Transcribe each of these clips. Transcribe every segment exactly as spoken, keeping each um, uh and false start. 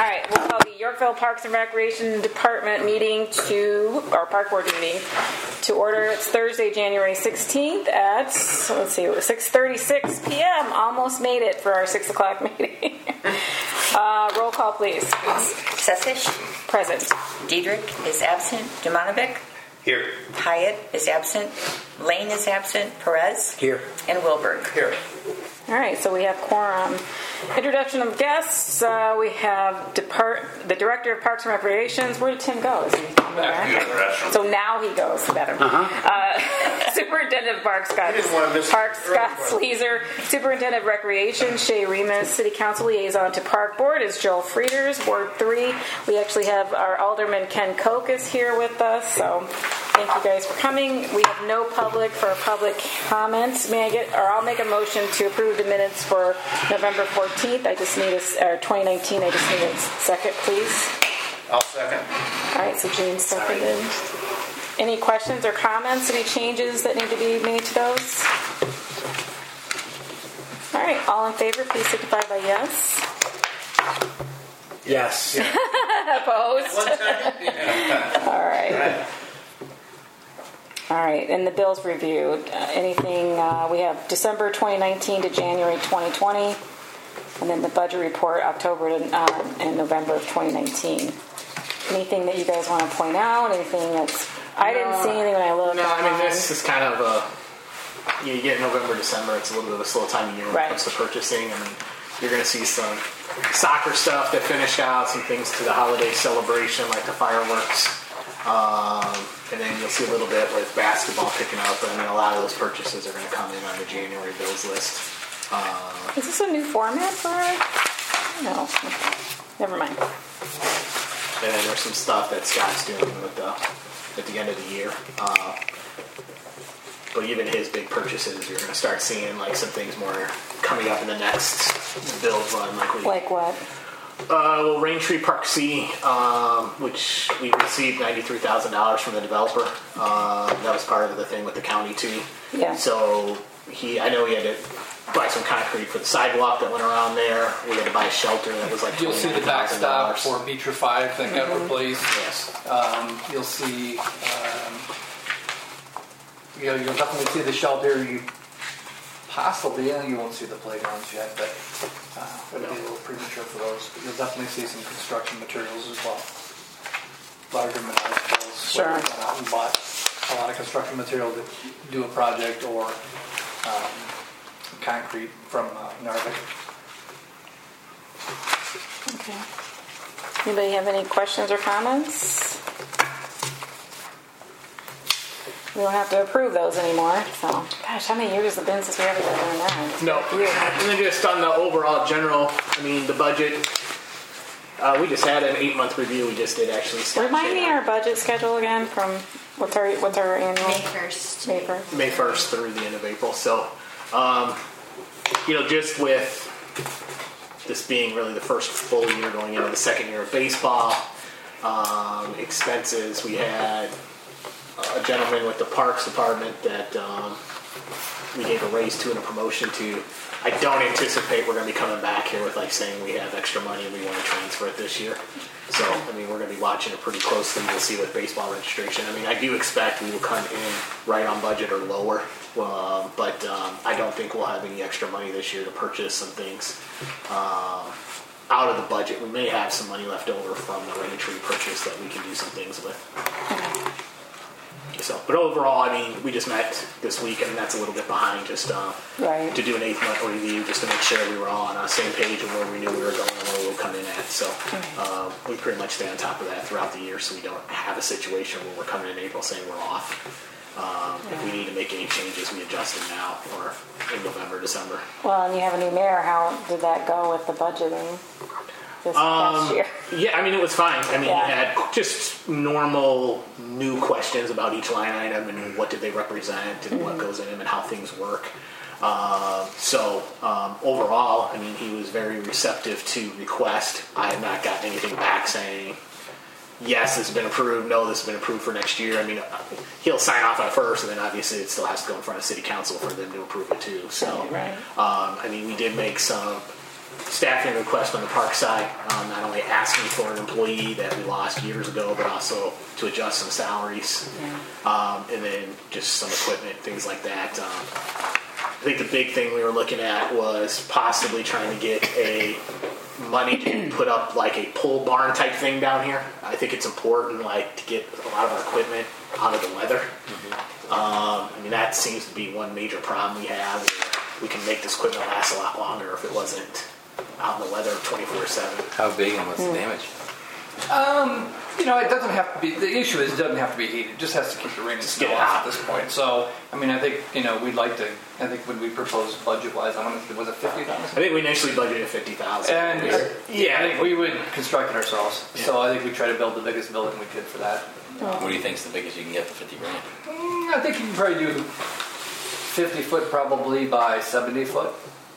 right, we'll call the Yorkville Parks and Recreation Department meeting to, or Park Board meeting, to order. It's Thursday, January sixteenth at, let's see, it was six thirty-six p.m. Almost made it for our six o'clock meeting. uh, roll call, please. Sessish. Present. Diedrich is absent. Jumanovic. Here. Hyatt is absent. Lane is absent. Perez. Here. And Wilberg. Here. All right, so we have quorum. Introduction of guests. Uh, we have depart the Director of Parks and Recreations. Where did Tim go? Is he back? So now he goes to the bathroom. Uh-huh. Uh, Superintendent of Parks, Scott. Parks, Scott Sleezer. Superintendent of Recreation, Shay Remus. City Council Liaison to Park Board is Joel Frieders. Ward three. We actually have our Alderman Ken Koch is here with us. So thank you guys for coming. We have no public for public comments. May I get, or I'll make a motion to approve the minutes for November fourteenth. I just need a, or twenty nineteen. I just need a second, please. I'll second. All right, so Gene seconded. Any questions or comments? Any changes that need to be made to those? All right, all in favor, please signify by yes. Yes. Opposed? One second. Yeah. All right. All right, and the bills reviewed. Uh, anything, uh, we have December twenty nineteen to January twenty twenty, and then the budget report October to, uh, and November of twenty nineteen. Anything that you guys want to point out? Anything that's, I no, didn't see anything when I looked. No, I mean, this is kind of a, you get November, December, it's a little bit of a slow time of year when right. it comes to purchasing, and you're going to see some soccer stuff that finish out, some things to the holiday celebration, like the fireworks. Um, and then you'll see a little bit with basketball picking up, but I mean, a lot of those purchases are going to come in on the January bills list. Uh, is this a new format for it? No. Never mind. And then there's some stuff that Scott's doing with the, at the end of the year. Uh, but even his big purchases, you're going to start seeing like some things more coming up in the next bill run. Like, we, like what? Uh, well, Raintree Park C, um, which we received ninety-three thousand dollars from the developer. Uh, that was part of the thing with the county too. Yeah. So he, I know he had to buy some concrete for the sidewalk that went around there. We had to buy a shelter that was like you'll see the backstop for Beecher five that got mm-hmm. replaced. Yes. Um, you'll see. Um, you know, you'll definitely see the shelter. You possibly, you, know, you won't see the playgrounds yet, but uh, it'll be a little premature for those. But you'll definitely see some construction materials as well. Larger materials. Sure. Where we went out and bought a lot of construction material to do a project or um, concrete from uh, Narvik. Okay. Anybody have any questions or comments? We don't have to approve those anymore. So, gosh, how many years has it been since we ever done that? No. And then just on the overall general, I mean, the budget, uh, we just had an eight-month review. We just did actually. Remind me our budget schedule again from what's our, what's our annual? May first. May first. May first through the end of April. So, um, you know, just with this being really the first full year going into the second year of baseball, um, expenses, we had a gentleman with the Parks Department that um, we gave a raise to and a promotion to. I don't anticipate we're going to be coming back here with like saying we have extra money and we want to transfer it this year. So, I mean, we're going to be watching it pretty closely. We'll see with baseball registration. I mean, I do expect we will come in right on budget or lower, uh, but um, I don't think we'll have any extra money this year to purchase some things um, out of the budget. We may have some money left over from the Raintree purchase that we can do some things with. So, but overall, I mean, we just met this week, and that's a little bit behind just uh, right. to do an eighth-month review just to make sure we were all on the same page and where we knew we were going and where we were coming at. So uh, we pretty much stay on top of that throughout the year so we don't have a situation where we're coming in April saying we're off. Um, yeah. If we need to make any changes, we adjust them now or in November, December. Well, and you have a new mayor. How did that go with the budgeting? This um, past year? Yeah, I mean, it was fine. I mean, yeah. you had just normal new questions about each line item and what did they represent and mm-hmm. what goes in them and how things work. Uh, so um, overall, I mean, he was very receptive to request. I have not gotten anything back saying, yes, this has been approved, no, this has been approved for next year. I mean, he'll sign off on it first, and then obviously it still has to go in front of City Council for them to approve it too. So, right. um, I mean, we did make some staffing request on the park side, um, not only asking for an employee that we lost years ago, but also to adjust some salaries, um, and then just some equipment, things like that. Um, I think the big thing we were looking at was possibly trying to get a money to put up like a pole barn type thing down here. I think it's important, like, to get a lot of our equipment out of the weather. Mm-hmm. Um, I mean, that seems to be one major problem we have. We can make this equipment last a lot longer if it wasn't out in the weather twenty-four seven. How big and what's the damage? Um, you know, it doesn't have to be. The issue is it doesn't have to be heated. It just has to keep the rain and snow off at this point. So, I mean, I think you know we'd like to. I think when we proposed budget-wise, I don't know, was it fifty thousand? I think we initially budgeted fifty thousand. And yeah, yeah, I think we would construct it ourselves. Yeah. So I think we try to build the biggest building we could for that. What do you think's the biggest you can get for fifty grand? Mm, I think you can probably do fifty foot, probably by seventy foot.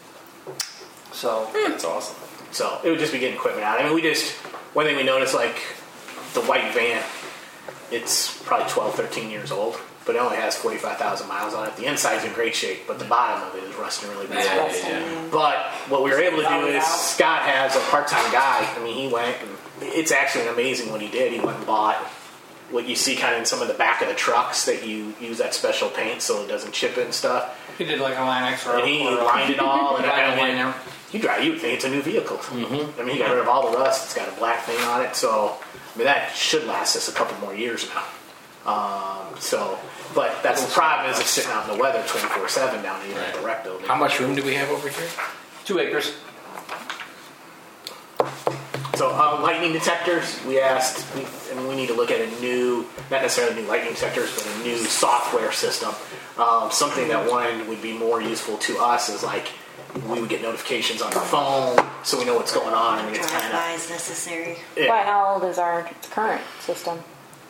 So That's awesome. So it would just be getting equipment out. I mean, we just one thing we noticed, like the white van, it's probably twelve, thirteen years old, but it only has forty-five thousand miles on it. The inside's in great shape, but the bottom of it is rusting really bad. Yeah, yeah, yeah. But what we were able to do is Scott has a part-time guy. I mean, he went and it's actually amazing what he did. He went and bought what you see kind of in some of the back of the trucks that you use that special paint so it doesn't chip it and stuff. he did like a line extra. And he or, lined it all. And, line and, line and there. you drive, you would think it's a new vehicle. Mm-hmm. I mean, he got rid of all the rust. It's got a black thing on it. So, I mean, that should last us a couple more years now. Um, so, but that's the problem is it's sitting out in the weather twenty-four seven down here at the rec building. How much room do we have over here? Two acres. So um, lightning detectors, we asked, we, I mean, we need to look at a new, not necessarily new lightning detectors, but a new software system. Um, something that one would be more useful to us is like we would get notifications on our phone so we know what's going on. I mean, it's kind Drive-by of is necessary. yeah. Why, how old is our current system?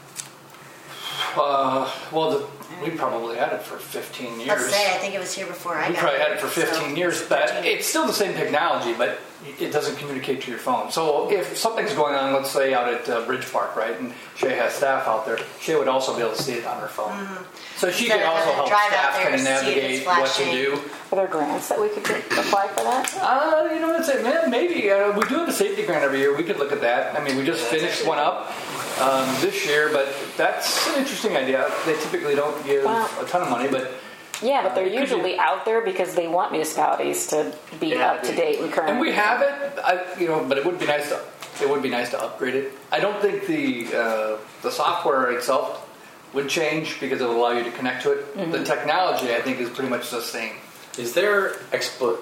Uh, well, the, we probably had it for fifteen years. Let's say, I think it was here before I We got probably here. had it for fifteen so- years, but it's still the same technology, but it doesn't communicate to your phone. So if something's going on, let's say out at uh, Bridge Park, right, and Shay has staff out there, Shay would also be able to see it on her phone. Mm-hmm. So she Instead could of also having to help drive out staff there kind of to see if it's navigate what to flashing. do. Are there grants that we could get, apply for that? Uh, you know what I'm saying, man? Maybe uh, we do have a safety grant every year. We could look at that. I mean, we just finished one up um, this year, but that's an interesting idea. They typically don't give Wow. a ton of money, but Yeah, but they're Could you- usually out there because they want municipalities to be Yeah, up to date and current. and we have it. I, you know, but it would be nice to it would be nice to upgrade it. I don't think the uh, the software itself would change because it will allow you to connect to it. Mm-hmm. The technology, I think, is pretty much the same. Is there expl-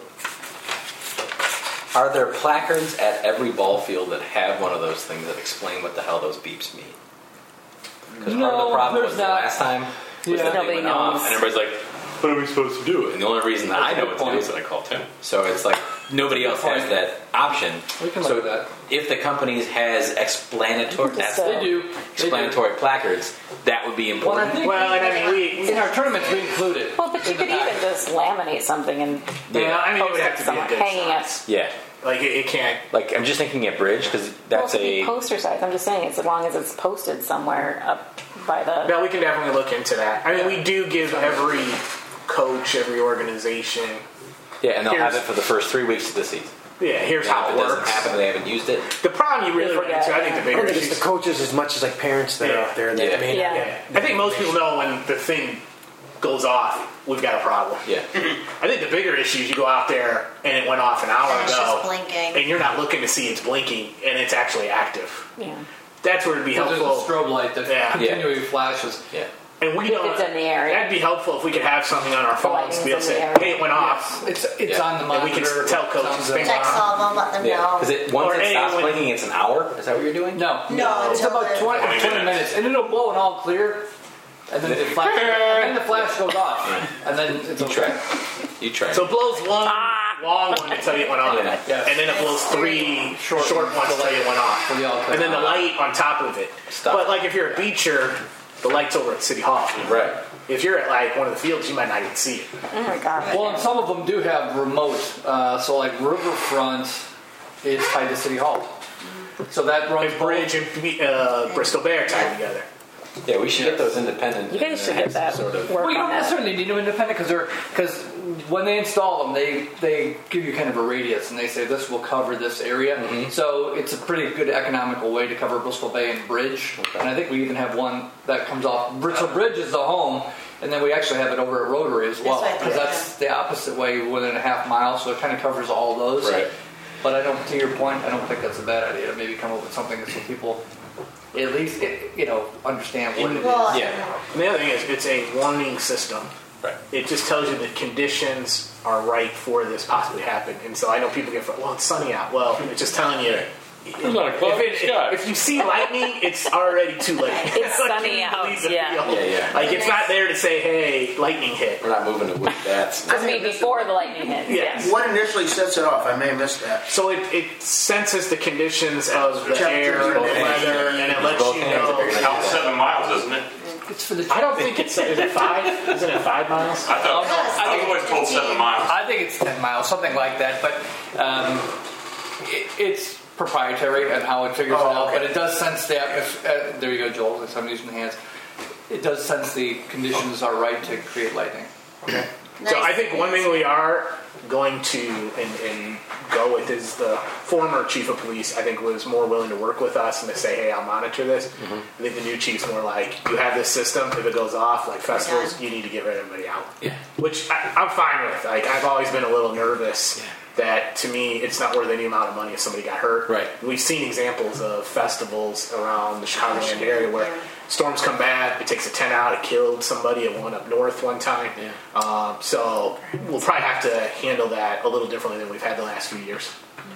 Are there placards at every ball field that have one of those things that explain what the hell those beeps mean? Because part of No, the problem there's was the not. last time was Yeah. that they Nobody went off, knows. and everybody's like, "What are we supposed to do?" And the only reason that That's I a know good what to do point. is that I call Tim. So it's like nobody else Good has point. that option. We can so look at that. if the companies has explanatory, Just, that's uh, They do. They do. explanatory placards, that would be Well, I important. think Well, and I mean, we, in our tournaments we include it. Well, but you in the could even package. just laminate something and yeah, I mean, it would have to be a Someone good hanging it. size. yeah, Like it, it can't. like I'm just thinking at Bridge because well, that's it could be a poster size. I'm just saying, it's as long as it's posted somewhere up by the. No, we can definitely look into that. I mean, we do give every coach, every organization. yeah, and they'll have Here's- it for the first three weeks of the season. Yeah, here's Now, how if it it doesn't works. happen, they haven't used it. The problem you really They run into, I think the I bigger don't think issue. it's the coaches as much as like parents that Yeah. are out there that Yeah. may Yeah. not. Yeah. I think most people know when the thing goes off, we've got a problem. Yeah, I think the bigger issue is you go out there and it went off an hour And it's ago, just blinking. and you're not looking to see it's blinking, and it's actually active. Yeah. That's where it'd be There's a helpful. strobe light that Yeah. continually flashes. yeah. And we If don't. it's in the area. That'd be helpful if we could have something on our phones to be able to lightning's in say, the area. "Hey, it went off." It's it's Yeah. on the And we monitor. can tell coaches Sounds things like- Text all of them, let them Yeah, know. because it once Or it A, stops when- blinking, it's an hour. Is that what you're doing? No, No, it's until about the- twenty, twenty twenty minutes. minutes, and it'll blow and all clear, and then it flash, and then the flash goes off, and then it's You okay. try. You try. So it blows one long one to tell you it went on, Yeah. Yes. and then it blows three Short short, ones ones to tell you it went on, For the all and then the light on top of it. Stop. But like if you're a beacher, the light's over at City Hall. right. If you're at like one of the fields, you might not even see it. Oh my god. Well, and some of them do have remote. Uh, so, like Riverfront is tied to City Hall, so that runs Like Bridge and uh, Bristol Bear tied together. Yeah, we should get those independent. You guys should and get that sort of. work Well, you on don't that. necessarily need them independent because they're because when they install them, they they give you kind of a radius and they say this will cover this area. Mm-hmm. So it's a pretty good economical way to cover Bristol Bay and Bridge. Okay. And I think we even have one that comes off Bristol Bridge is the home, and then we actually have it over at Rotary as well That's what I because thought, that's the opposite way, one and a half miles. So it kind of covers all those. Right. But I don't, to your point, I don't think that's a bad idea to maybe come up with something so people at least you know understand what it is. Well, Yeah. And the other thing is, it's a warning system. Right. It just tells you the conditions are right for this possibly happen. And so I know people get, well, it's sunny out. Well, it's just telling you. There's not a cloud in the If, sky. it, if you see lightning, it's already too late. It's Like, sunny you need to out, leave the yeah. field. Yeah, yeah. Like it's not there to say, "Hey, lightning hit." We're not moving to wood bats. I mean, before the lightning hits. Yes. Yes. What initially sets it off? I may have missed that. So it, it senses the conditions of the Temperatures air and and the weather, and it lets Both you hands know. if you're Count seven miles, isn't it? It's for the I don't think it's. Is it five? Isn't it five miles? I thought Yes. I was always told seven miles. I think it's ten miles, something like that. But um, it, it's proprietary and how it figures Oh, it out. okay. But it does sense the atmosphere. Uh, there you go, Joel. As I'm using the hands. It does sense the conditions are right to create lightning. Okay. Nice. So I think one thing we are going to and, and go with is the former chief of police. I think was more willing to work with us and to say, "Hey, I'll monitor this." Mm-hmm. I think the new chief's more like, "You have this system. If it goes off, like festivals, Done. you need to get rid of everybody out." Yeah. Which I, I'm fine with. Like I've always been a little nervous. That to me, it's not worth any amount of money if somebody got hurt. Right. We've seen examples of festivals around the Chicagoland area where storms come bad. It takes a tent out. It killed somebody at one up north one time. Yeah. Um, so we'll probably have to handle that a little differently than we've had the last few years.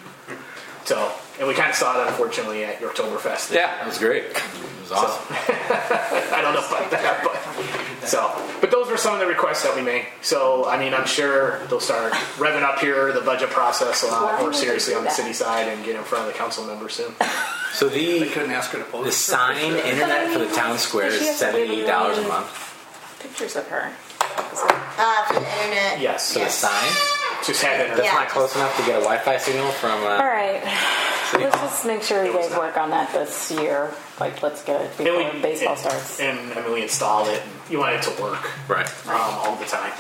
So, and we kind of saw it unfortunately at your Oktoberfest. Yeah, that was great. It was awesome. I don't know about that, but so, but those were some of the requests that we made. So, I mean, I'm sure they'll start revving up here the budget process a lot more seriously on the city side and get in front of the council members soon. So They the couldn't ask her to post the sign internet for the town square She is has to give seventy-eight dollars a month. Pictures of her. Uh, for the internet. Yes. For the sign, Just have it. that's Yeah. not close enough to get a Wi-Fi signal from. All Uh, right. Let's just make sure you guys work on that this year. Like, let's get it And before we- baseball and- starts. And I mean, we installed it. And you want it to work right. um, all the time.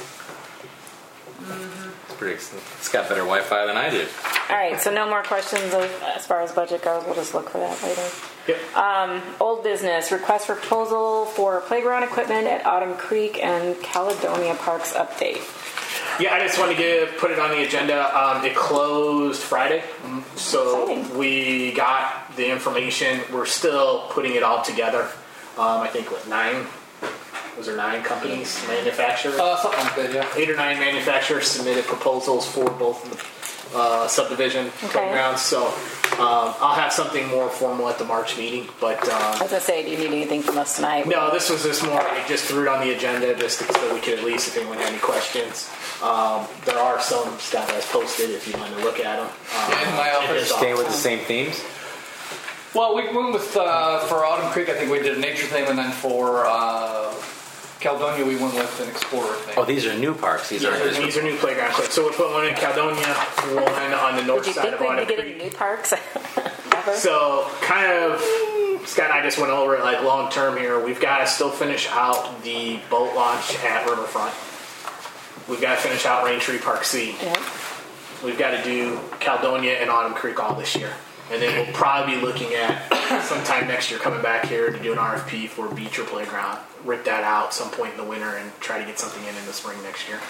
It's pretty. It's got better Wi-Fi than I do. All right, so no more questions of, as far as budget goes. We'll just look for that later. Yep. Old business, request for proposal for playground equipment at Autumn Creek and Caledonia Parks update. Yeah, I just wanted to get, put it on the agenda. Um, it closed Friday, so Exciting. we got the information. We're still putting it all together. Um, I think what nine was there nine companies, manufacturers, Uh, something like that, yeah. eight or nine manufacturers submitted proposals for both the uh, subdivision Okay. playgrounds. So um, I'll have something more formal at the March meeting, but. Um, I was gonna say, do you need anything from us tonight? No, this was just more like just threw it on the agenda just so we could at least, if anyone had any questions. Um, there are some stuff that's posted if you want to look at them. Um, Yeah, in my office. Staying with the same themes. Well, we went with, uh, for Autumn Creek, I think we did a nature theme, and then for uh, Caledonia, we went with an explorer thing. Oh, these are new parks. These are These these are new playground clips. So we're putting one in Caledonia, one on the north Did you side think of we'd Autumn be getting Creek. new parks? Never. So kind of, Scott and I just went over it like long term here. We've got to still finish out the boat launch at Riverfront. We've got to finish out Rain Tree Park C. Yeah. We've got to do Caledonia and Autumn Creek all this year. And then we'll probably be looking at sometime next year coming back here to do an R F P for beach or playground. Rip that out some point in the winter and try to get something in in the spring next year.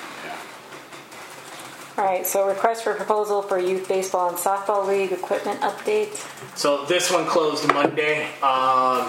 All right, so request for proposal for youth baseball and softball league equipment update. So this one closed Monday. Um,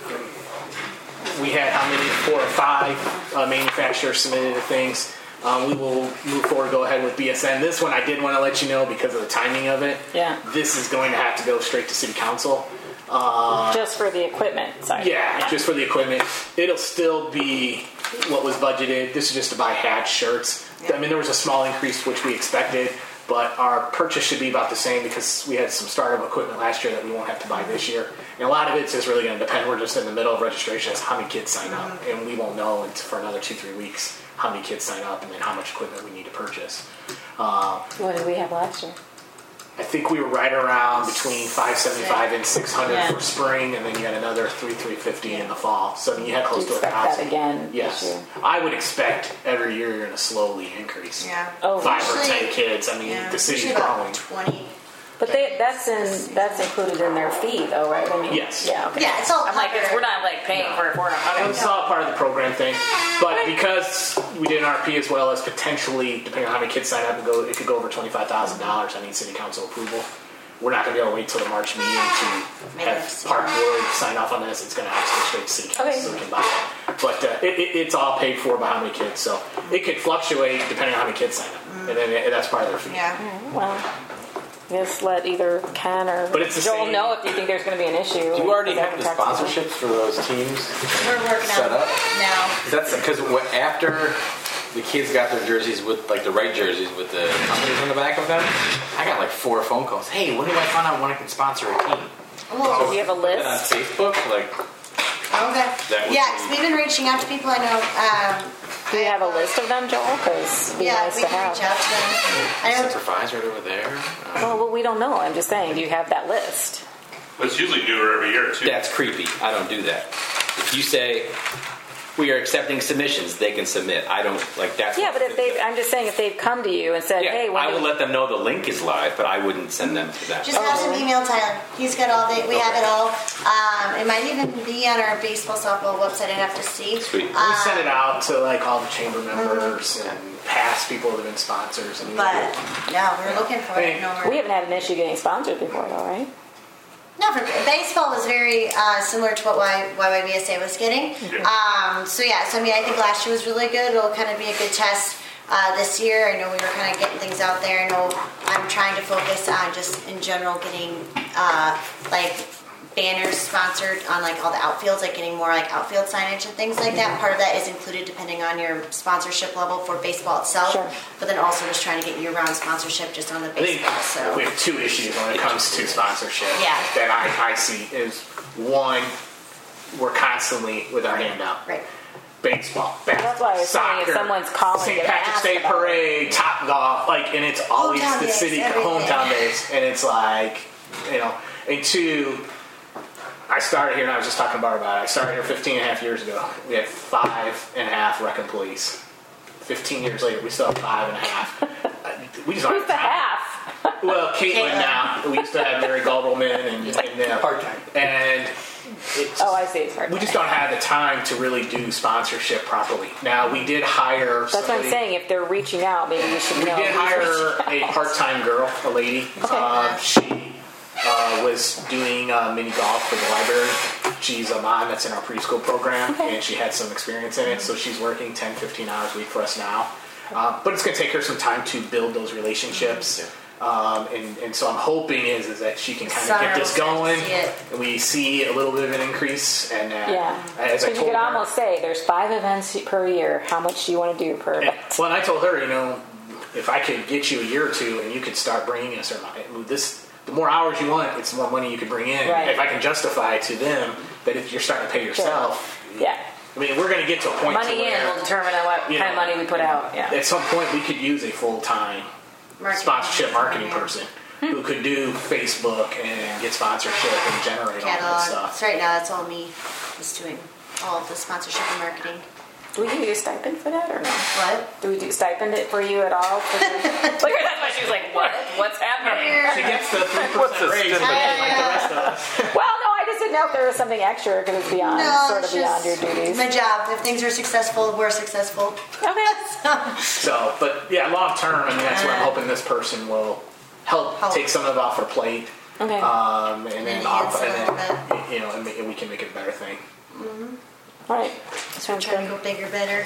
we had how many? Four or five uh, manufacturers submitted the things. Um, we will move forward, go ahead with B S N. This one I did want to let you know because of the timing of it. Yeah. This is going to have to go straight to City Council. Uh, Just for the equipment side. yeah, just for the equipment. It'll still be what was budgeted. This is just to buy hatch shirts. I mean, there was a small increase, which we expected, but our purchase should be about the same because we had some startup equipment last year that we won't have to buy this year. And a lot of it's just really going to depend. We're just in the middle of registration as how many kids sign up, and we won't know until for another two, three weeks how many kids sign up and then how much equipment we need to purchase. Uh, What did we have last year? I think we were right around between five seventy-five and six hundred Yeah. for spring, and then you had another three three fifty in the fall. So you had close Do you to a expect that thousand. again Yes, this year? I would expect every year you're going to slowly increase. Yeah. Oh, Five or Usually- ten kids. I mean, Yeah. the city's Usually about growing. twenty. But they, that's in that's included in their fee, though, right? I mean, Yes. Yeah. Okay. Yeah, it's all I'm like, it's, covered. we're not like paying for it. We're It was all part of the program thing, but because we did an R P as well as potentially, depending on how many kids sign up, and go, it could go over twenty-five thousand dollars. I need city council approval. We're not going to be able to wait till the March meeting to Maybe have next Park year. Board sign off on this. It's going to have to go straight to city council Okay. so we can buy it. But uh, it, it, it's all paid for by how many kids, so it could fluctuate depending on how many kids sign up, and then it, that's part of their fee. Yeah. Well, just let either Ken or But it's the Joel same- know if you think there's going to be an issue. Do you already Because I have the can talk to them. sponsorships for those teams We're working set on up? it now. That's because after the kids got their jerseys with like the right jerseys with the companies on the back of them, I got like four phone calls. Hey, when do I find out when I can sponsor a team? Well, Do you have a Put it on list? Facebook, like okay. That would Yeah, be- 'cause we've been reaching out to people I know. Um, Do you have a list of them, Joel? Because it'd be yeah, nice we to can have. reach out to them. I know. supervisor right over there. Um, Well, well, we don't know. I'm just saying. Do you have that list? But it's usually newer every year, too. That's creepy. I don't do that. If you say we are accepting submissions, they can submit. I don't like that. Yeah, but if they, I'm just saying, if they've come to you and said, yeah, "Hey, when I do will we-" let them know the link is live, but I wouldn't send them to that. Just have some email Tyler. He's got all the. We have it all. Um, it might even be on our baseball softball website. I'd have to see. Sweet. We Um, send it out to like all the chamber members and past people that have been sponsors. And But no, we're looking for it. No, we we're, haven't had an issue getting sponsored before, though, right? no, for baseball was very uh, similar to what Y Y B S A was getting. Um, so yeah, so I mean, I think last year was really good. It'll kind of be a good test uh, this year. I know we were kind of getting things out there. I know I'm trying to focus on just in general getting uh, like banners sponsored on like all the outfields, like getting more like outfield signage and things like that. Part of that is included depending on your sponsorship level for baseball itself, Sure. but then also just trying to get year-round sponsorship just on the I think baseball. So we have two issues when it comes to sponsorship Yeah. that I, I see is one, we're constantly with our hand out. right. Baseball, basketball, That's why I was saying if soccer, someone's calling Saint to Patrick's ask Day about it. Parade, Top Golf, like, and it's always Hometown the days, city everything. hometown days, and it's like, you know, and two, I started here, and I was just talking about about it. I started here fifteen and a half years ago. We had five and a half rec employees. fifteen years later, we still have five and a half. We just don't Who's the have time. half? Well, Caitlin Caitlin. now. We used to have Mary Gobelman and, and them. Part-time. And it's, Oh, I see. It's hard. we just don't have the time to really do sponsorship properly. Now, we did hire That's what I'm somebody- saying. If they're reaching out, maybe we should We know. did who's hire reaching a out. part-time girl, a lady. Okay. Um, she uh, was doing uh, mini golf for the library. She's a mom that's in our preschool program, Okay. and she had some experience in it, so she's working ten, fifteen hours a week for us now. Um, but it's going to take her some time to build those relationships. Um, and, and so I'm hoping is, is that she can kind of Summer get this we'll start to going, see it. and we see a little bit of an increase. And uh, Yeah. as I So you told could her, almost say there's five events per year. How much do you want to do per Yeah. event? Well, and I told her, you know, if I could get you a year or two, and you could start bringing us, or this, the more hours you want, it's the more money you can bring in. Right. If I can justify to them that if you're starting to pay yourself, Yeah. I mean, we're going to get to a point Money to in where, will determine on what you kind of know, money we put out. Yeah. at some point, we could use a full time Marketing. sponsorship marketing Yeah. person who could do Facebook and get sponsorship and generate all that Catalog. stuff. So right now, that's all me is doing all of the sponsorship and marketing. Do we give you a stipend for that or no? What? Do we do stipend it for you at all? For the, look, that's why she was like, "What? What's happening?" She gets the three What's percent the raise, but stipend? like the rest of us. Well, no, I just didn't know if there was something extra because it's beyond, No, sort of it's beyond your just duties. my job. If things are successful, we're successful. Okay. So, but yeah, long term, I mean, that's where I'm hoping this person will help Help. take some of it off our plate. Okay. Um, and then, Enhance off, it a and little then you know, and, make, and we can make it a better thing. All right. Sounds Trying to good. go bigger, better.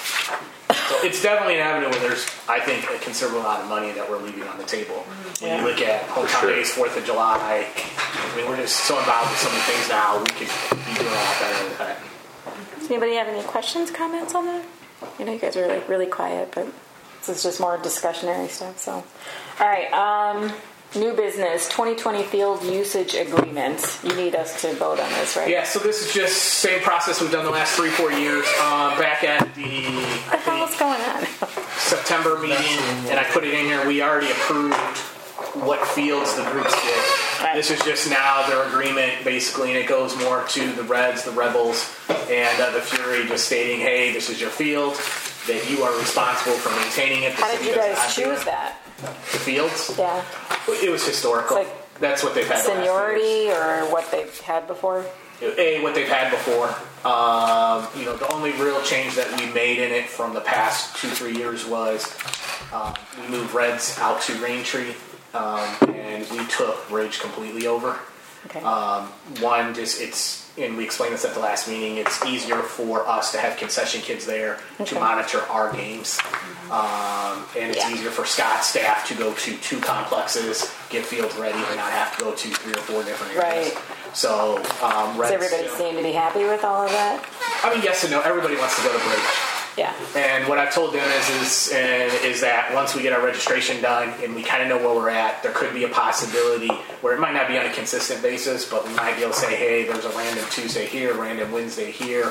So it's definitely an avenue where there's, I think, a considerable amount of money that we're leaving on the table. When Yeah. you look at hometown sure. days, Fourth of July, I mean, we're just so involved with so many things now. We could be doing a lot better with that. Does anybody have any questions, comments on that? I know you guys are like really quiet, but this is just more discussionary stuff. So, all right. Um, new business, twenty twenty field usage agreement. You need us to vote on this, right? Yeah. So this is just same process we've done the last three, four years. Um, back at the, What the I hell's think, going on? September meeting, and I put it in here. We already approved what fields the groups did. Right. This is just now their agreement, basically, and it goes more to the Reds, the Rebels, and uh, the Fury, just stating, hey, this is your field, that you are responsible for maintaining it. The How did city you does guys not do choose it. that? The fields? Yeah. It was historical. It's like That's what they've had the last few years. Seniority or what they've had before? A, what they've had before. Um, you know, the only real change that we made in it from the past two, three years was um, we moved Reds out to Raintree, um, and we took Ridge completely over. Okay. Um, one, just it's, and we explained this at the last meeting, it's easier for us to have concession kids there Okay. to monitor our games. Um, and it's Yeah. easier for Scott's staff to go to two complexes, get fields ready, and not have to go to three or four different areas. Right. So, um, Does Reds, everybody you know, seem to be happy with all of that? I mean, yes and no. Everybody wants to go to Bridge. Yeah. And what I've told them is is, uh, is that once we get our registration done and we kind of know where we're at, there could be a possibility where it might not be on a consistent basis, but we might be able to say, hey, there's a random Tuesday here, random Wednesday here,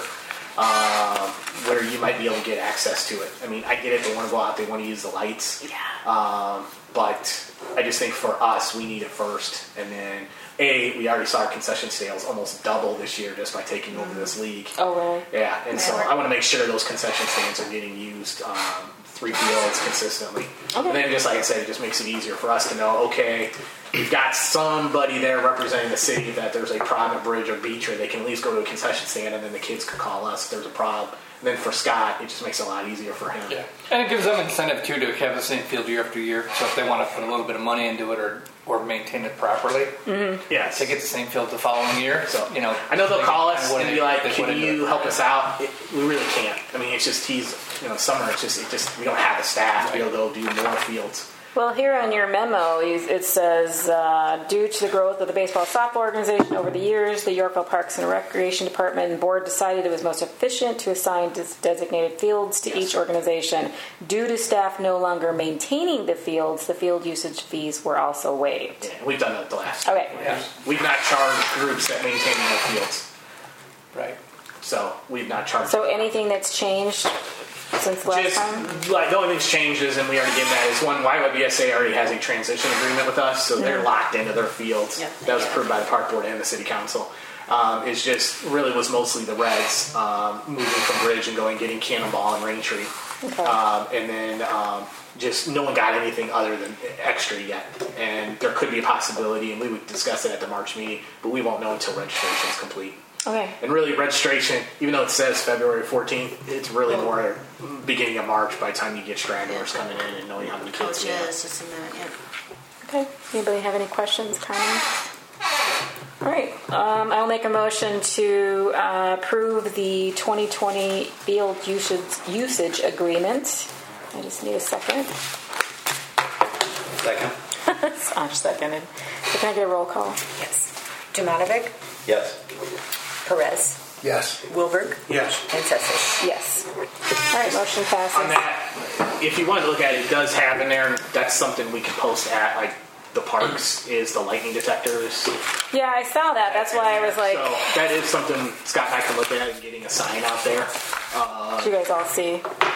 um, where you might be able to get access to it. I mean, I get it. They want to go out. They want to use the lights. Yeah. Um, but I just think for us, we need it first. And then, A, we already saw our concession sales almost double this year just by taking over this league. Oh, really? Yeah, and so I want to make sure those concession stands are getting used um, three fields consistently. Okay. And then, just like I said, it just makes it easier for us to know, okay, we've got somebody there representing the city that there's a problem at Bridge or Beach, or they can at least go to a concession stand, and then the kids could call us if there's a problem. And then for Scott, it just makes it a lot easier for him. Yeah, and it gives them incentive too to have the same field year after year. So if they want to put a little bit of money into it or or maintain it properly, Yes. they get the same field the following year. So you know, I know they'll they- call they us put and in- be like, they put "Can into you it." help us out?" It, we really can't. I mean, it's just he's you know summer. It's just it just we don't have the staff to be able to go do more fields. Well, here on your memo, you- it says, uh, due to the growth of the baseball softball organization over the years, the Yorkville Parks and Recreation Department and Board decided it was most efficient to assign des- designated fields to each organization. Due to staff no longer maintaining the fields, the field usage fees were also waived. Yeah, we've done that the last. Okay. Yeah. We've not charged groups that maintain their fields, Right. so we've not charged. So anything that's changed since last Just time? like the only thing that's changed is, and we already did that, is one, Y Y B S A already has a transition agreement with us, so they're locked into their fields. Yep. That was approved by the park board and the city council. Um, it's just really was mostly the Reds um, moving from Bridge and going getting Cannonball and Raintree, Okay. um, and then um, just no one got anything other than extra yet. And there could be a possibility, and we would discuss it at the March meeting, but we won't know until registration is complete. Okay. And really, registration, even though it says February fourteenth, it's really more beginning of March by the time you get stragglers coming in and knowing how many kids Coaches, you have. this and that, yeah. Okay. Anybody have any questions, comments? All right. Um, I'll make a motion to uh, approve the twenty twenty field usage usage agreement. I just need a second. Second. Sash seconded. So can I get a roll call? Yes. Jumanovic, Yes. Perez, Yes. Wilberg, Yes. and Sessions. Yes. All right. Motion On passes. that, if you want to look at it, it does have in there, that's something we can post at, like, the parks, is the lightning detectors. Yeah, I saw that. That's why I was like, So that is something Scott and I can look at and getting a sign out there. did you guys all see?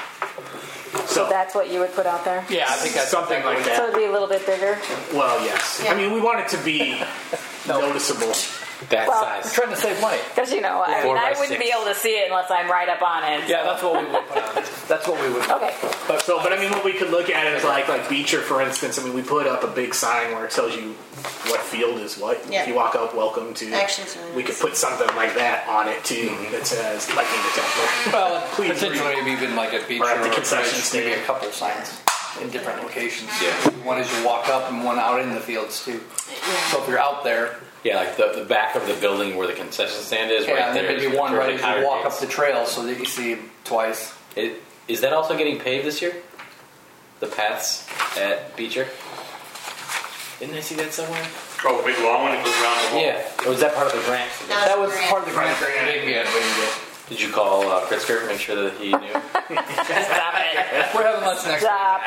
So So, that's what you would put out there? Yeah, I think that's something like So that. it'd be a little bit bigger? Well, yes. I mean, we want it to be noticeable. That Well, I'm size. trying to save money. Because, you know, I, Four mean, I by wouldn't six. be able to see it unless I'm right up on it. Yeah, that's what we would put on. That's what we would. Okay. But so, but I mean, what we could look at is like, like Beecher, for instance. I mean, we put up a big sign where it tells you what field is what. Yeah. If you walk up, welcome to. Actually, it's really we could nice. put something like that on it too that says lightning detector. Well, Please potentially maybe even like a beach Or at the or a concession bridge, stand. maybe a couple signs in different locations. Yeah. One as you walk up and one out in the fields too. So if you're out there, Yeah, like the, the back of the building where the concession stand is, yeah, right and then there. maybe is one where right the as you walk up congregates. the trail so that you see them twice. It, is that also getting paved this year? The paths at Beecher? Didn't I see that somewhere? Oh, the big long one that goes around the wall. Yeah. Or was that part of the grant? That That was grant. part of the grant that we didn't get. Did you call uh, Pritzker to make sure that he knew? Stop it. We're having lunch next week. Stop.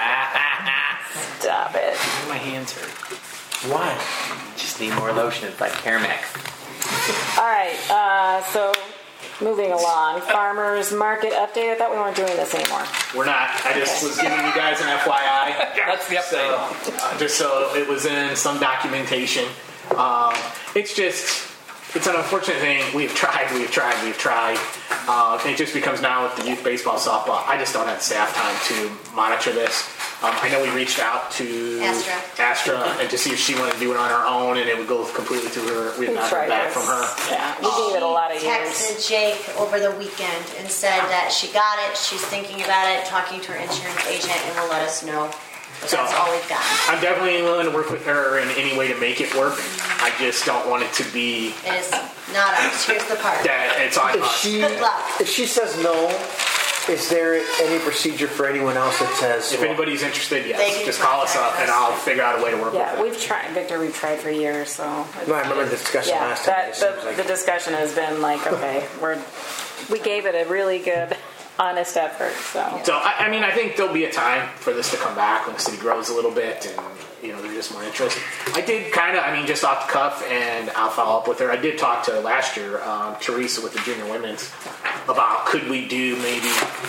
Stop it. My hands hurt. Why? Just need more lotion. It's like Caramac. All right. Uh, so Moving along, farmers market update. I thought we weren't doing this anymore. We're not. I just was giving you guys an F Y I. That's the update. So, uh, just so it was in some documentation. Um, it's just, it's an unfortunate thing. We've tried, we've tried, we've tried. Uh, it just becomes now with the youth baseball, softball. I just don't have staff time to monitor this. Um, I know we reached out to Astra. Astra and to see if she wanted to do it on her own, and it would go completely through her. We had not heard back from her. Yeah, we gave it a lot of years. Texted Jake over the weekend and said that she got it, she's thinking about it, talking to her insurance agent, and will let us know. But So, that's all we've got. I'm definitely willing to work with her in any way to make it work. I just don't want it to be It is not us. Here's the part. that it's on If us. she, Good luck. if she says no, is there any procedure for anyone else that says? If well, anybody's interested, They yes, can just call us up contact and us. I'll figure out a way to work Yeah, with we've tried, Victor. We've tried for years, so. No, I remember the discussion Yeah, last time. that It seems the, like- the discussion has been like, okay, we're we gave it a really good, honest effort. So it. So, I, I mean, I think there'll be a time for this to come back when the city grows a little bit and, you know, there's just more interest. I did kind of, I mean, just off the cuff, and I'll follow up with her. I did talk to her last year, um, Teresa with the junior women's, about could we do maybe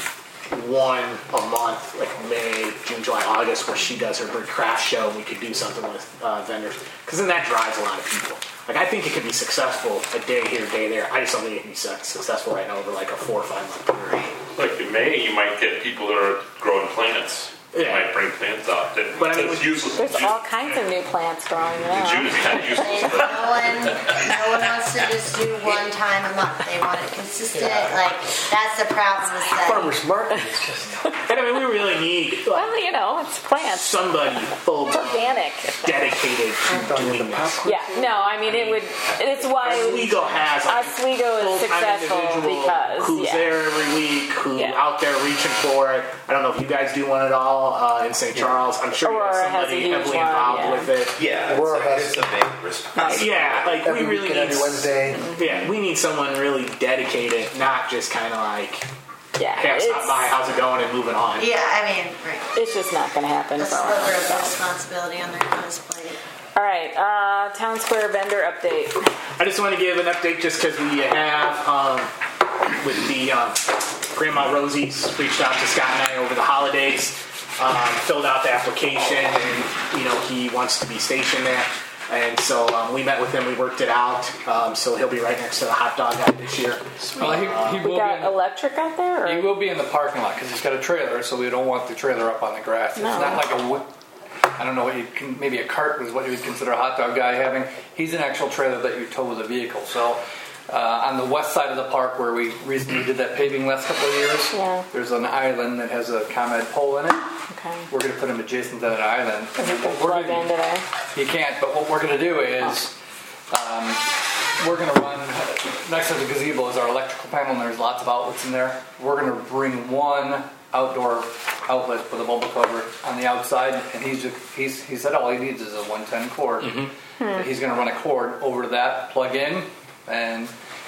one a month, like May, June, July, August, where she does her bird craft show, and we could do something with uh, vendors, because then that drives a lot of people. Like, I think it could be successful a day here, a day there. I just don't think it can be su- successful right now over like a four or five month period. Like in May, you might get people that are growing plants. You Yeah. might bring plants out. That, But I mean, that's useless. there's in June. all kinds of new plants growing In now. June is kind of useless. No one, no one wants to just do one time a month. They want it consistent. Like, that's the problem with that. farmers market is just. And I mean, we really need Well, you know, it's plants. somebody full It's organic. dedicated to doing this. Yeah, no, I mean it would. It's why Oswego has a Oswego is full-time successful individual because who's yeah. there every week, who's Yeah. out there reaching for it. I don't know if you guys do one at all uh, in Saint Charles. I'm sure you Aurora have has a somebody huge heavily one, involved yeah. with it. Yeah, Aurora it's, a, has- it's a big responsibility. Yeah, like Every we really weekend, need every Wednesday. Yeah, we need someone really dedicated, not just kind of like, Yeah, hey, I stopped by, it's, how's it going, and moving on. Yeah, I mean, right. it's just not going to happen A for a sliver of while. So. responsibility on their on his plate. All right, uh, town square vendor update. I just want to give an update just because we have, um, with the um, Grandma Rosie's reached out to Scott and I over the holidays, um, filled out the application, and, you know, he wants to be stationed there. And so um, we met with him, we worked it out, um, so he'll be right next to the hot dog guy this year. Well, he, he We will got be. In, electric out there? Or? he will be in the parking lot because he's got a trailer, so we don't want the trailer up on the grass. It's No. not like a. wo- I don't know what you can. Maybe a cart was what you would consider a hot dog guy having. He's an actual trailer that you tow with a vehicle. So. Uh, on the west side of the park, where we recently did that paving last couple of years, Yeah. there's an island that has a ComEd pole in it. Okay. We're going to put him adjacent to that island. You can What we're plug gonna- into there. You can't, but what we're going to do is um, we're going to run next to the gazebo is our electrical panel, and there's lots of outlets in there. We're going to bring one outdoor outlet with a bubble cover on the outside, and he's he's he said all he needs is a one ten cord. But he's going to run a cord over to that, plug in, and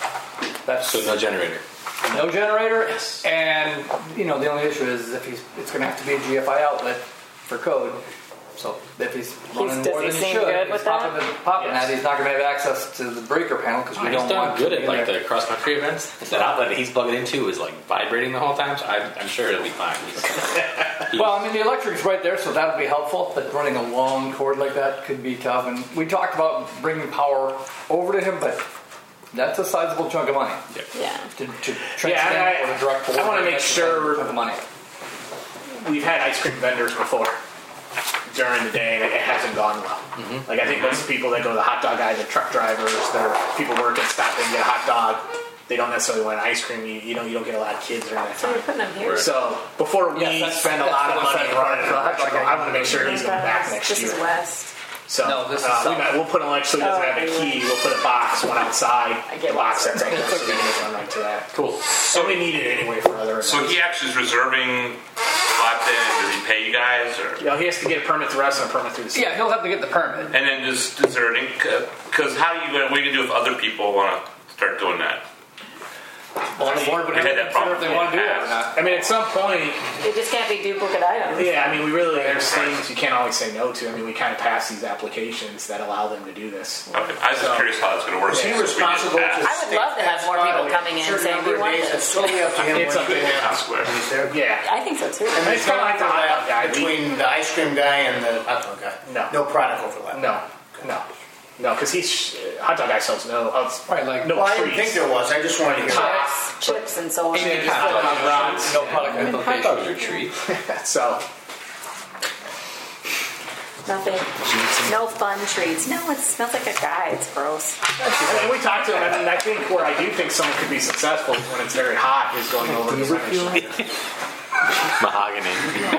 that's So no generator. no generator. And you know the only issue is if he's it's going to have to be a G F I outlet for code. So if he's running does more he than he seem should, good he's with popping, that? the, popping Yes. that, he's not going to have access to the breaker panel because we He's don't done want good to at be like in there. the cross country events. That outlet that he's plugging into is like vibrating the whole time, so I, I'm sure it'll be fine. He's- Well, I mean, the electric's right there, so that'll be helpful, but running a long cord like that could be tough. And we talked about bringing power over to him, but that's a sizable chunk of money. Yeah. To, to trench Yeah, them I- or to direct I wanna make that's a sure- sizable chunk of money. We've had ice cream vendors before during the day, and it hasn't gone well. Mm-hmm. Like, I think most people that go to the hot dog guy, they're truck drivers, they're people working, stop and get a hot dog. They don't necessarily want ice cream. You, you know, you don't get a lot of kids during that So you're time. putting them here? So before we Yes, that's- spend a that's lot of the money side running part. for electrical, I want to make sure he's going to be back next This year. is west. So No, this is uh, we south. might, we'll put an electric, so he doesn't Oh, have a okay. key. We'll put a box, one outside. I get the box lost. that's up there, so he can just run right to that. Cool. So we need it anyway for other events. So he actually is reserving a lot then. Does he pay you guys? Or? You know, he has to get a permit through us and a permit through the city. Yeah, he'll have to get the permit. And then just deserting? Because how do you, what are you going to do if other people want to start doing that? Well, the board would We have had to that consider problem if they in want to the do it or past. not. I mean, at some point, It just can't be duplicate items. yeah, I mean, we really, there's things you can't always say no to. I mean, we kind of pass these applications that allow them to do this. Okay, I was just So- curious how it's going to work. Is he since we did responsible pass. to- I would love to have more people coming in Certain saying, number we of want days, this. It's totally up to him. It's when up he to gets him. out square. When he's there. Yeah. I think so too. And it's kind of like the hot dog guy. We- Between the ice cream guy and the hot dog guy. No. No product overlap. No, no, no, because he's uh, hot dog guy sells no, uh, Right, like no Well, I treats. didn't think there was. I just wanted to hear that. Chips, chips and so on. And you just Hot put dogs on are rods, no product Hot application. dogs are a treat. So Nothing. No fun treats. No, it smells like a guy. It's gross. I mean, we talked to him. I mean, I think where I do think someone could be successful is when it's very hot is going over to French. Mahogany.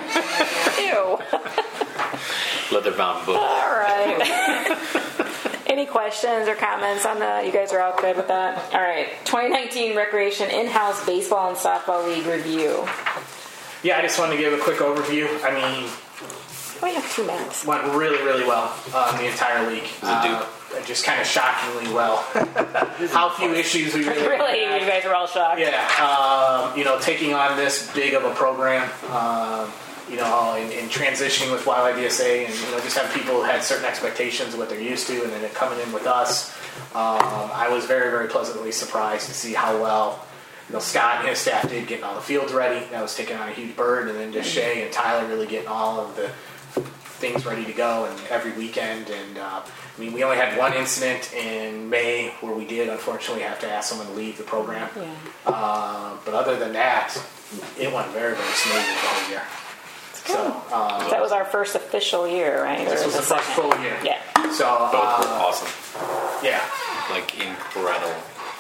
Ew. Leather-bound book. All right. Any questions or comments on that? You guys are all good with that? All right. twenty nineteen Recreation In-House Baseball and Softball League Review. Yeah, I just wanted to give a quick overview. I mean, Oh, you have two maps. went really, really well um, the entire league. Uh, just kind of shockingly well. How few issues we really Really? had. You guys are all shocked? Yeah, um, you know, taking on this big of a program, um, you know, in, in transitioning with Y Y B S A, and you know, just having people who had certain expectations of what they're used to, and then it coming in with us, um, I was very, very pleasantly surprised to see how well, you know, Scott and his staff did getting all the fields ready. That was taking on a huge burden, and then just Shay and Tyler really getting all of the things ready to go, and every weekend. And uh, I mean, we only had one incident in May where we did unfortunately have to ask someone to leave the program. Yeah. Uh, but other than that, it went very, very smoothly the whole year. So um, That was our first official year, right? this Or was the first second? full year. Yeah. So Both were uh, awesome. yeah, Like, incredible.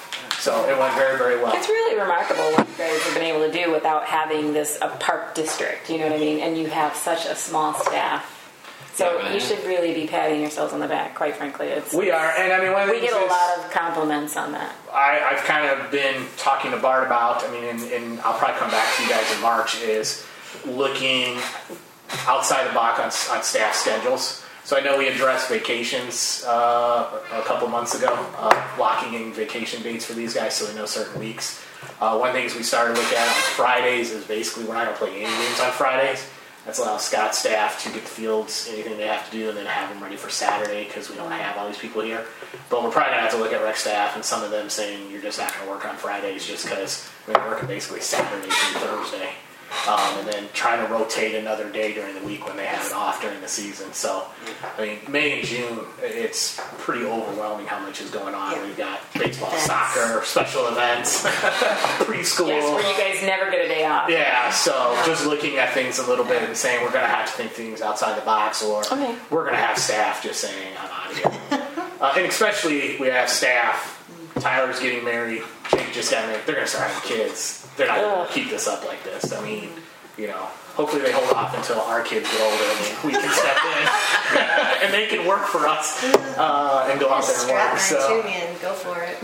so it went very, very well. It's really remarkable what you guys have been able to do without having this a park district. You know what I mean? And you have such a small staff. So Yeah, you should really be patting yourselves on the back. Quite frankly, it's We are, and I mean, one of the we things get a is- lot of compliments on that. I, I've kind of been talking to Bart about, I mean, and, and I'll probably come back to you guys in March, is looking outside the box on, on staff schedules. So I know we addressed vacations uh, a couple months ago, uh, blocking in vacation dates for these guys so they know certain weeks. Uh, one of the things we started looking at on Fridays is basically we're not going to play any games on Fridays. That's allow Scott's staff to get the fields, anything they have to do, and then have them ready for Saturday because we don't have all these people here. But we're probably going to have to look at rec staff and some of them saying you're just not going to work on Fridays just because we're working basically Saturday through Thursday. Um, and then trying to rotate another day during the week when they have it off during the season. So, I mean, May and June, it's pretty overwhelming how much is going on. Yeah. We've got baseball, Events. soccer, special events, preschool. Yes, where you guys never get a day off. Yeah, so just looking at things a little bit and saying we're going to have to think things outside the box, or Okay. we're going to have staff just saying, I'm out of here. uh, and especially we have staff. Tyler's getting married. Jake just got married. They're going to start having kids. They're not going Ugh. to keep this up like this. I mean, you know, hopefully they hold off until our kids get older and then we can step in and they can work for us uh, and go out there and Strap work. mine So. to me and go for it.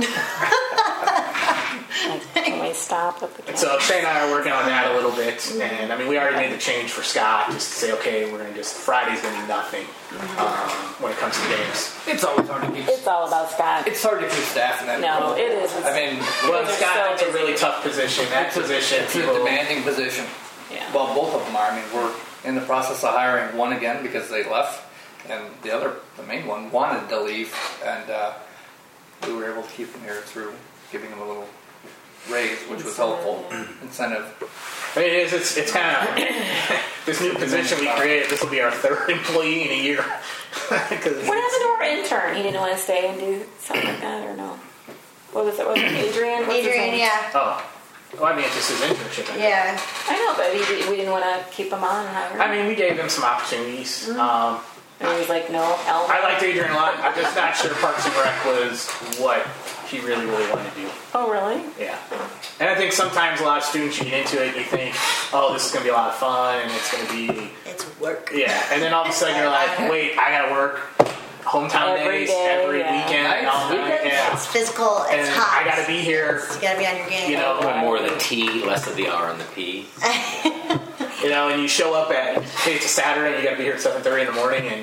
Can we stop with the And so Shay and I are working on that a little bit, and I mean we already made the change for Scott just to say, okay, we're gonna just Friday's gonna be nothing um, when it comes to games. It's always hard to keep. It's all about Scott. It's hard to keep staff in that. No, it is. I mean, Well, They're Scott, so that's a busy. really tough position. That it's a, position, it's a people, demanding position. Yeah. Well, both of them are. I mean, we're in the process of hiring one again because they left, and the other, the main one, wanted to leave, and uh, we were able to keep him here through giving him a little raise, which was helpful. Incentive. I mean, it is, it's, it's kind of this new position we created. This will be our third employee in a year. What happened to our intern? He didn't want to stay and do something like that, or no? What was it? Was it Adrian? What's his Adrian, name? yeah. Oh, well, I mean, it's just his internship. I think. Yeah. I know, but he, did- we didn't want to keep him on and hire him. I mean, we gave him some opportunities. Um, and he was like, no, Ellen. I liked Adrian a lot. I'm just not sure Parks and Rec was what he really, really wanted to do. Oh, really? Yeah. And I think sometimes a lot of students, you get into it, you think, oh, this is going to be a lot of fun, and it's going to be, It's work. yeah. And then all of a sudden you're like, wait, I got to work hometown Every days, day, every yeah. weekend, Nice. all night, yeah. It's physical. It's And hot. I got to be here, You gotta be on your game. you know, More of the T, less of the R and the P. you know, and you show up at, hey, it's a Saturday, you got to be here at seven thirty in the morning, and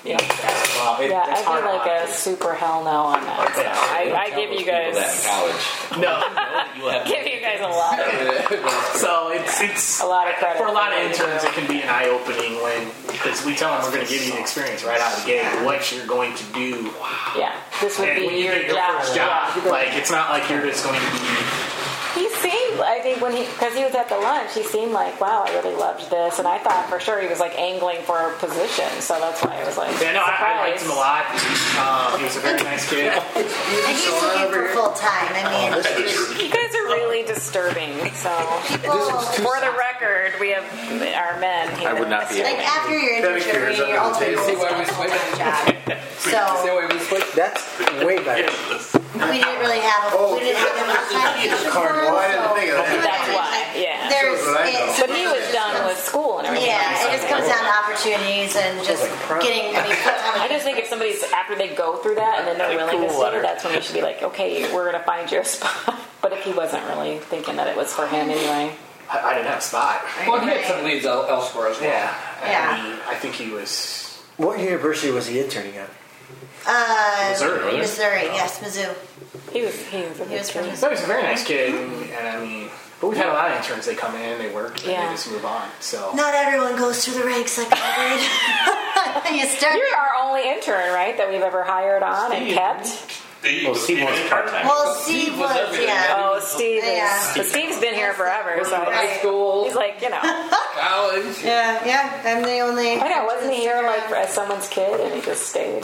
Yeah. basketball. It, Yeah, it's I'd hard be like not a to. super hell no on that. So I, I give you That in guys college. No. You will have give you guys a lot of So it's it's a lot of credit for a lot of what you interns, do. it can be an eye opening when because we tell them we're going to give you the experience right out of the gate, what you're going to do. Yeah, this would And when be you your get your job. first job, Yeah. like it's not like you're just going to be. He seemed, I think, when he, because he was at the lunch, he seemed like, wow, I really loved this, and I thought for sure he was like angling for a position, so that's why I was like, Yeah, no, I, I liked him a lot. Um, he was a very nice kid. And he's looking for full time. I mean, You guys are really disturbing. So, people, for the record, we have our men here. I would not be able like after your internship, your, your ultimate goal See is why to we have a full switched? time job. See So why we switched? That's way better. we didn't really have a we didn't have a full time position for him. Well, I didn't so think of that. he would That's have, why, like, yeah. There's, Shows what I know. it- But he was done with school and everything. Yeah, it just comes down to opportunities and just getting. I mean, full time. I just think if somebody's after they go through that and then they're willing to Cool stay, letter. that's when we should be like, okay, we're gonna find you a spot. But if he wasn't really thinking that it was for him anyway, I, I didn't have a spot. Well, he had some leads el- elsewhere as well. Yeah. Yeah. And he, I think he was. What university was he interning at? Uh, Missouri. Missouri, yes, Mizzou. he was he was a He good was from kid. So he's a very nice kid, and, and I mean, but we've had a lot of interns. They come in, they work, and Yeah. they just move on. So Not everyone goes through the ranks like I did. You start. You're our only intern, right, that we've ever hired on and kept. Steve, Well, Steve was part-time. Well, Steve was was, everything. yeah. Oh, Steve is. Yeah. But Steve's been here forever, so High school, he's like, you know. college. Yeah, yeah. I'm the only. I know, wasn't he here like as someone's kid and he just stayed?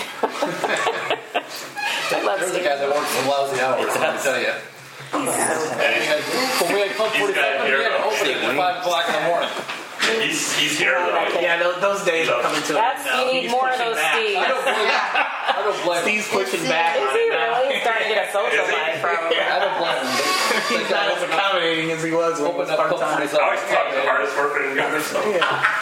I love There's a Steve. guy that works some lousy hours, let me tell you. We had, when we had Club He's got forty-seven, we had here, an opening at five o'clock in the morning. He's, he's here though. yeah, those, those days are coming to That's, an end now. you need He's more of pushing those back. Steves. I don't blame him. I don't blame him. Steve's pushing It's- back. Is on he it now. really? He's starting to get a social Is he? life from I don't blame him. He's not as accommodating as he was when he was Open up part Club time. I always thought the hardest worker in the office. Yeah.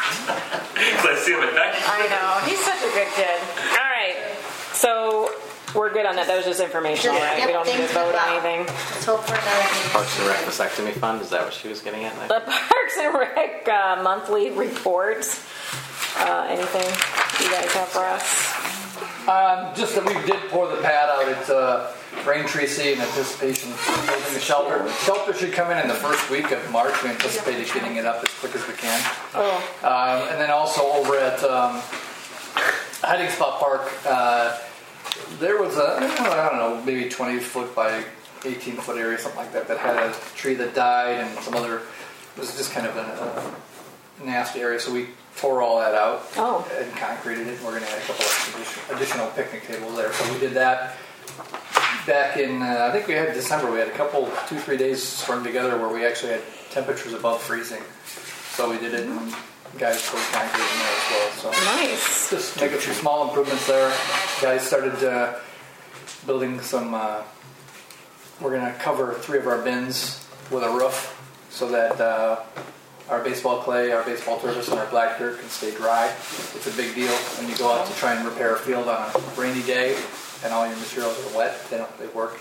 So I see him at night. I know. He's such a good kid. All right. So we're good on that. That was just informational, Just- right? yep, we don't need things to vote went on well. anything. Let's hope for another thing. Parks and Rec vasectomy fund. Is that what she was getting at? The Parks and Rec uh, monthly reports. Uh, anything you guys have for us? Um, just that we did pour the pad out at uh, Rain Tracy in anticipation of building the shelter. The shelter should come in in the first week of March. We anticipated getting it up as quick as we can. Oh, Um, and then also over at um, Hiding Spot Park, uh, there was a, I don't know, maybe twenty foot by eighteen foot area, something like that, that had a tree that died and some other, it was just kind of a, a nasty area. So we tore all that out Oh. and concreted it. We're going to add a couple of addition- additional picnic tables there. So we did that back in, uh, I think we had December. We had a couple, two, three days strung together where we actually had temperatures above freezing. So we did it and guys poured concrete in there as well. So nice. just making some small improvements there. Guys started uh, building some. Uh, we're going to cover three of our bins with a roof so that uh, our baseball clay, our baseball turf, and our black dirt can stay dry. It's a big deal when you go out to try and repair a field on a rainy day and all your materials are wet. They don't. They work.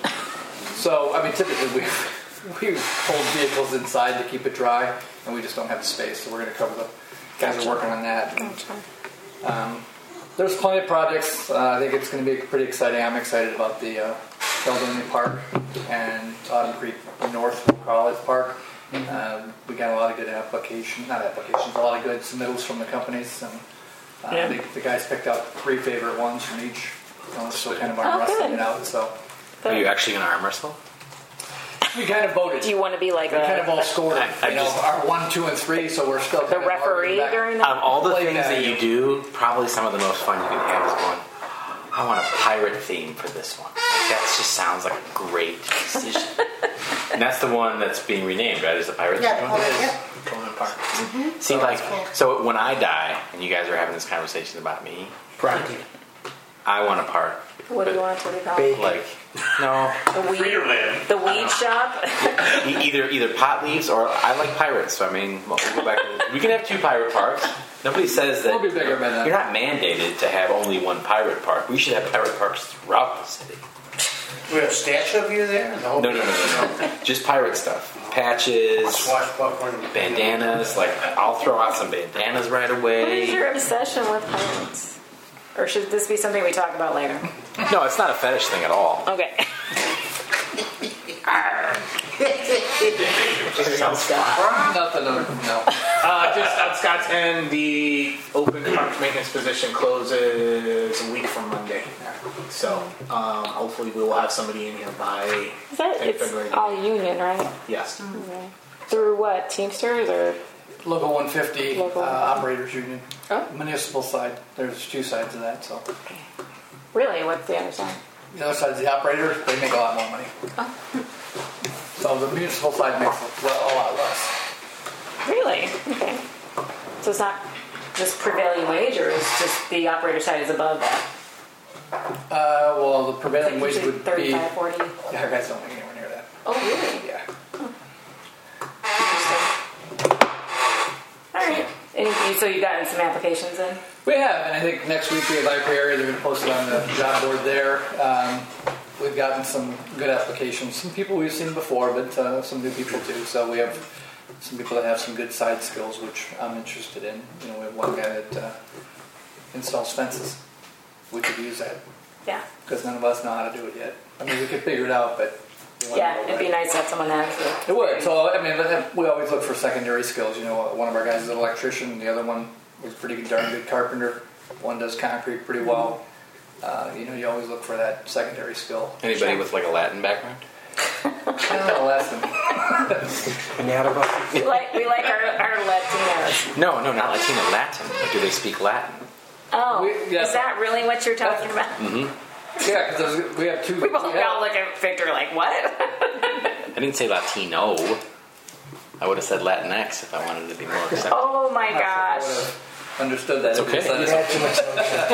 So I mean, typically we we hold vehicles inside to keep it dry, and we just don't have the space. So we're going to cover the. Guys are working on that. And, um, there's plenty of projects. Uh, I think it's going to be pretty exciting. I'm excited about the uh, Caledonia Park and Autumn Creek North, we'll call it, Park. Um, we got a lot of good applications, not applications, a lot of good submittals from the companies. And uh, Yeah. the, the guys picked out three favorite ones from each. You know, still kind of Oh, arm wrestling good. it out. So Are you actually going to arm wrestle? we kind of voted. Do you want to be like we kind of a, all scored, I- I you know, just- our one, two, and three. So we're still the kind of referee arguing back. during Out of that? all the Play things that value. you do, probably some of the most fun you can have is going, I want a pirate theme for this one. Like, that just sounds like a great decision. And that's the one that's being renamed, right? Is the pirate Yeah, theme the one? whole, yeah. Coleman Park. See, Oh, like, that's cool. so when I die, and you guys are having this conversation about me, I want a park. What do you want to be called? Like, no, The weed, Freerland. the weed shop? e- either either pot leaves or I like pirates. So I mean, well, we'll go back. To, we can have two pirate parks. Nobody says that. We'll be bigger than that. You're not mandated to have only one pirate park. We should have pirate parks throughout the city. We have a statue of you there? No, no, no, no, no. Just pirate stuff. Patches, Swashbuckling. bandanas. Like, I'll throw out some bandanas right What is away. your obsession with pirates? Or should this be something we talk about later? No, it's not a fetish thing at all. Okay. Nothing, no. no. Uh, just on Scott's end, the open parks maintenance position closes a week from Monday. So um, hopefully we will have somebody in here by Is that, it's February. all union, right? Yes. Okay. Through what? Teamsters or? Local one fifty Local. Uh, Operators Union. Oh. Municipal side. There's two sides of that. So Really? What's the other side? the other side's the operators. They make a lot more money. Oh. So the municipal side makes a, well, a lot less. Really? Okay. So it's not just prevailing wage, or it's just the operator side is above that? Uh, well, the prevailing wage Usually would be. thirty-five, forty. Yeah, our guys don't make anywhere near that. Oh, really? Yeah. Interesting. All right. Any, so you've gotten some applications in? We have, and I think next week we have I P area. They're going to post it on the job board there. Um, we've gotten some good applications. Some people we've seen before, but uh, some new people too. So we have some people that have some good side skills, which I'm interested in. You know, we have one guy that uh, installs fences. We could use that Yeah. because none of us know how to do it yet. I mean, we could figure it out, but we want to Yeah, know it'd be that. nice to have someone that has It would. So I mean, but then we always look for secondary skills. You know, one of our guys is an electrician. The other one was a pretty darn good carpenter. One does concrete pretty well. Uh, you know, you always look for that secondary skill. Anybody with like a Latin background? Oh, last one. And out about We like, we like our, our Latinos. No, no, not Latino. Latin. But do they speak Latin? Oh, We- yeah. is that really what you're talking about? Yeah, because we have two. We both we have- all look at Victor like, what? I didn't say Latino. I would have said Latinx if I wanted to be more accepting. Oh my I gosh. would've Understood that. It's okay. you had too much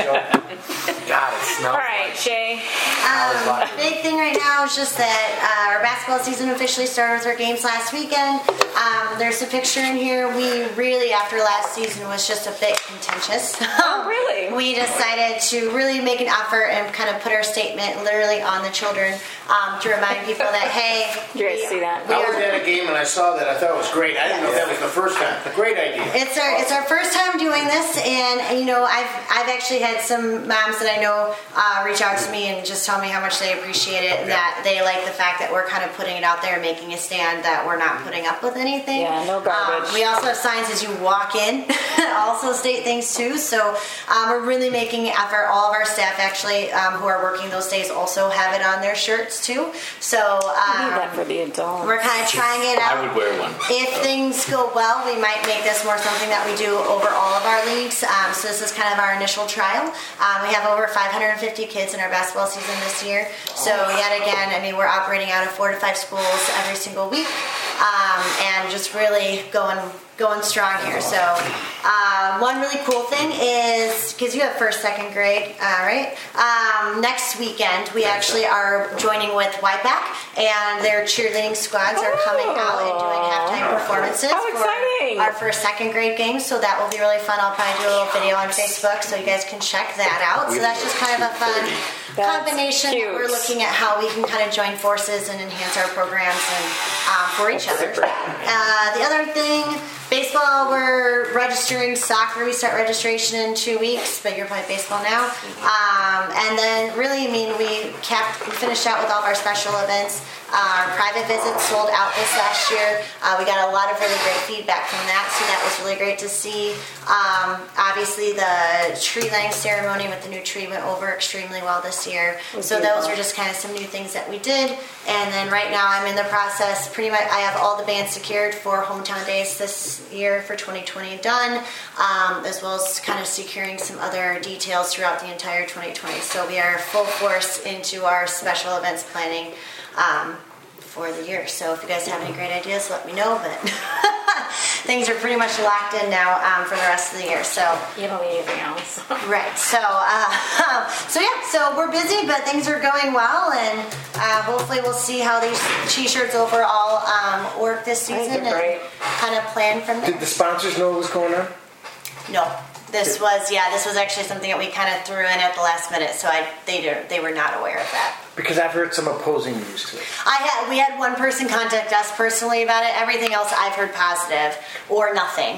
notion. God, it smells. All right, Shay. Um, big thing right now is just that uh, our basketball season officially started with our games last weekend. Um, there's a picture in here. We really, after last season, was just a bit contentious. Oh, really? We decided to really make an effort and kind of put our statement literally on the children um, to remind people that, hey, Did you guys see that? we I was are- at a game and I saw that. I thought it was great. I didn't know if that was the first time. Great idea. It's our it's our first time doing this, and you know I've I've actually had some moms that I know uh, reach out to me and just tell me how much they appreciate it and that they like the fact that we're kind of putting it out there and making a stand, that we're not putting up with anything. Yeah, no garbage. Um, we also have signs as you walk in, also state things too. So um, we're really making an effort. All of our staff actually um, who are working those days also have it on their shirts too. So We need that um, for the adults. we're kind of trying it out. I would wear one. If things go well, we might make this more something that we do over all of our leagues. Um, so this is kind of our initial trial. Um, we have over five hundred fifty kids in our basketball season this year. So yet again, I mean, we're operating out of four to five schools every single week, um, and just really going going strong here. So um, one really cool thing is, because you have first, second grade, uh, right? Um, next weekend, we actually are joining with Y PAC, and their cheerleading squads are coming out and doing halftime performances How for exciting. our first, second grade game. So that will be really fun. I'll probably do a little video on Facebook so you guys can check that out. So that's just kind of a fun That's combination cute. that we're looking at how we can kind of join forces and enhance our programs and um, for each other. Uh, the other thing, baseball, we're registering. Soccer, we start registration in two weeks, but you're playing baseball now. Um, and then really, I mean, we capped, we finished out with all of our special events. Our private visits sold out this last year. Uh, we got a lot of really great feedback from that, so that was really great to see. Um, obviously, the tree lighting ceremony with the new tree went over extremely well this year. So those are just kind of some new things that we did. And then right now, I'm in the process. Pretty much, I have all the bands secured for hometown days this year for twenty twenty done, um, as well as kind of securing some other details throughout the entire twenty twenty. So we are full force into our special events planning um, for the year. So if you guys have any great ideas, let me know. But things are pretty much locked in now um, for the rest of the year. So You don't need anything else. right. So uh, so yeah. So we're busy, but things are going well, and uh, hopefully we'll see how these t-shirts overall um, work this I think season they're and great. kind of plan from there. Did the sponsors know what was going on? No. This was yeah. This was actually something that we kind of threw in at the last minute, so I they did, they were not aware of that. Because I've heard some opposing news to it. I had we had one person contact us personally about it. Everything else I've heard positive or nothing.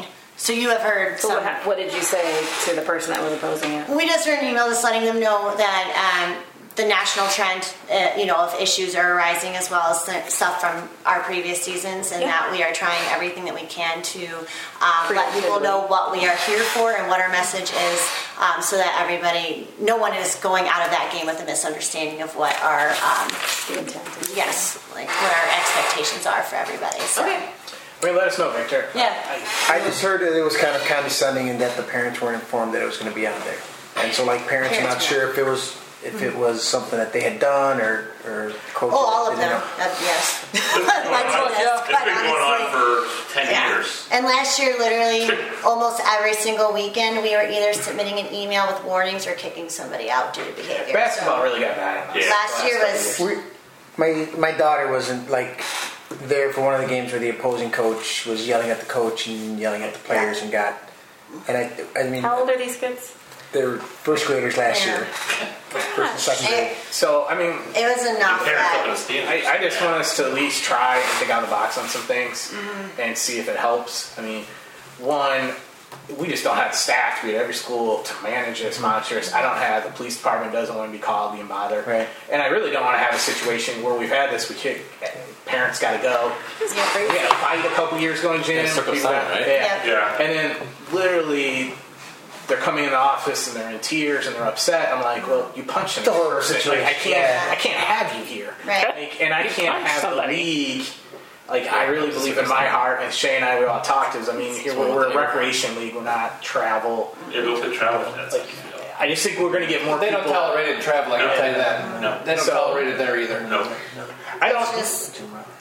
So you have heard So some. what, hap- what did you say to the person that was opposing it? We just sent an email just letting them know that um, the national trend, uh, you know, of issues are arising as well as the stuff from our previous seasons, and Yeah. that we are trying everything that we can to um, let people know what we are here for and what our message is, um, so that everybody, no one is going out of that game with a misunderstanding of what our, um, The intent is- yes, like what our expectations are for everybody. So. Okay. I mean, let us know, Victor. Yeah. I just heard that it was kind of condescending and that the parents weren't informed that it was going to be on there. And so, like, parents are not Parents sure if it was if it was something that they had done or or coaches. Oh, all of didn't them. know. Uh, yes. It's been going Like, on- yes, it's quite been going honestly. on for ten Yeah. years. And last year, literally, almost every single weekend, we were either submitting an email with warnings or kicking somebody out due to behavior. Basketball So, really got bad. on us Yeah. last year couple was. years. We, my my daughter wasn't like there for one of the games where the opposing coach was yelling at the coach and yelling at the players and got. And I I mean How old are these kids? they were first graders last Yeah. year, first and second grade. It, So, I mean, it was enough Parents up in that. the stands. I, I just want us to at least try and think out of the box on some things Mm-hmm. and see if it helps. I mean, one, we just don't have the staff to be at every school to manage this, monitor this. I don't have, the police department doesn't want to be called, being bothered. Right. And I really don't want to have a situation where we've had this, we kick, parents got to go. Yeah, We had a fight a couple years ago in gym. Yeah, circle People sign, got- right? Yeah. Yeah. And then literally, they're coming in the office and they're in tears and they're upset. I'm like, well, you punched him. It's a horrible Like, I situation. can't, Yeah. I can't have you here. Right. Like, and I can't punched have somebody. the league. Like, I really believe in my heart, and Shay and I, we all talked, is, I mean, here we're, we're a recreation league, we're not travel. It will fit travel. That's Like, I just think we're going to get more They don't people. tolerate it in travel, I can tell you that. No. They don't So- tolerate it there either. no. I don't. Just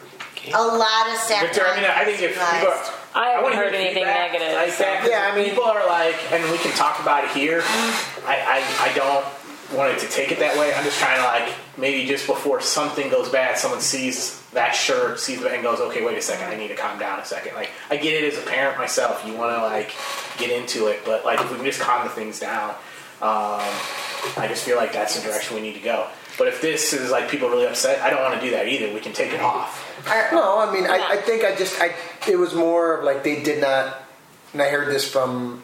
a lot of staff. Victor, I mean, I think if people are, I haven't wanna heard hear anything feedback negative. Like so- that, Yeah, I mean- people are like, and we can talk about it here. I, I, I don't want it to take it that way. I'm just trying to like maybe just before something goes bad, someone sees that shirt, sees it, and goes, okay, wait a second, I need to calm down a second. Like I get it as a parent myself. You want to like get into it, but like if we can just calm the things down, um, I just feel like that's the direction we need to go. But if this is like people really upset, I don't want to do that either. We can take it off. Our- No, I mean, Yeah. I, I think I just, I, it was more of like they did not, and I heard this from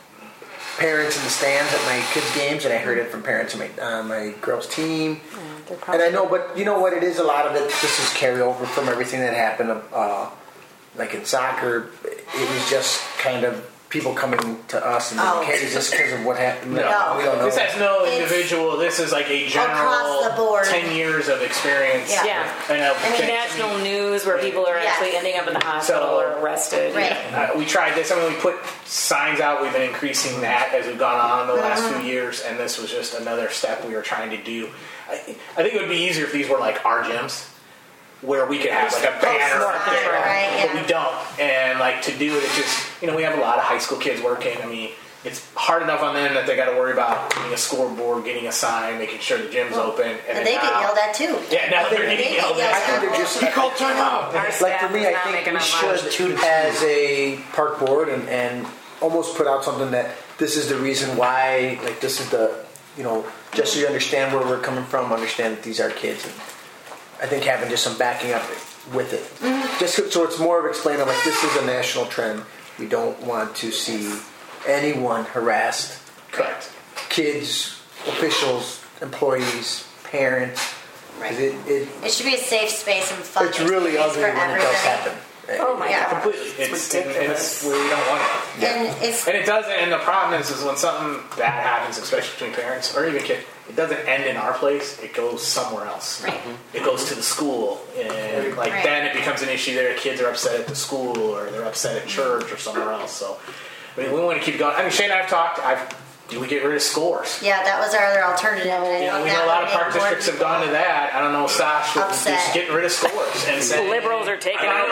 parents in the stands at my kids' games, and I heard it from parents on my, uh, my girls' team. Yeah, they're And probably- I know, but you know what it is, a lot of it, this is carryover from everything that happened, uh, like in soccer, it was just kind of people coming to us and Oh. okay, is this because of what happened? No. We don't know. This has no It's individual. This is like a general across the board. ten years of experience. Yeah. Yeah. And uh, I mean, national news where people are Yes. actually ending up in the hospital So- or arrested. Right. Uh, we tried this. I mean, we put signs out. We've been increasing that as we've gone on the last Mm-hmm. few years, and this was just another step we were trying to do. I, I think it would be easier if these were like our gyms, where we could have like a banner more up there, clear, right, but yeah. we don't. And like to do it, it just you know we have a lot of high school kids working. I mean, it's hard enough on them that they got to worry about getting a scoreboard, getting a sign, making sure the gym's open, and, And then they get now- yelled at too. Yeah, now they're They getting get yelled yelled at. I think they're just, Call timeout. Our like staff for me, is I not think making we up should, much. as a park board, and, and almost put out something that this is the reason why, like this is the, you know, just so you understand where we're coming from, understand that these are kids. And I think having just some backing up with it, Mm-hmm. just so- so it's more of explaining like this is a national trend. We don't want to see anyone harassed. Correct. Kids, officials, employees, parents. 'Cause Right. It, it, It should be a safe space and fun. it's really experience ugly for when it everybody. does happen. Oh my Yeah. god. Completely. It's, It's and ridiculous. it's where we don't want it. And it's And it doesn't, and the problem is, is when something bad happens, especially between parents or even kids, it doesn't end in our place. It goes somewhere else. Right. It goes to the school, and like Right. then it becomes an issue there. Kids are upset at the school, or they're upset at church, or somewhere else. So, I mean, we want to keep going. I mean, Shane and I have talked. I've do we get rid of scores? yeah, that was our other alternative. and I You know, think we that know a lot would of make park more districts have people- gone to that. I don't know, Sash, with Upset. just getting rid of scores and saying Liberals are taking I'd over.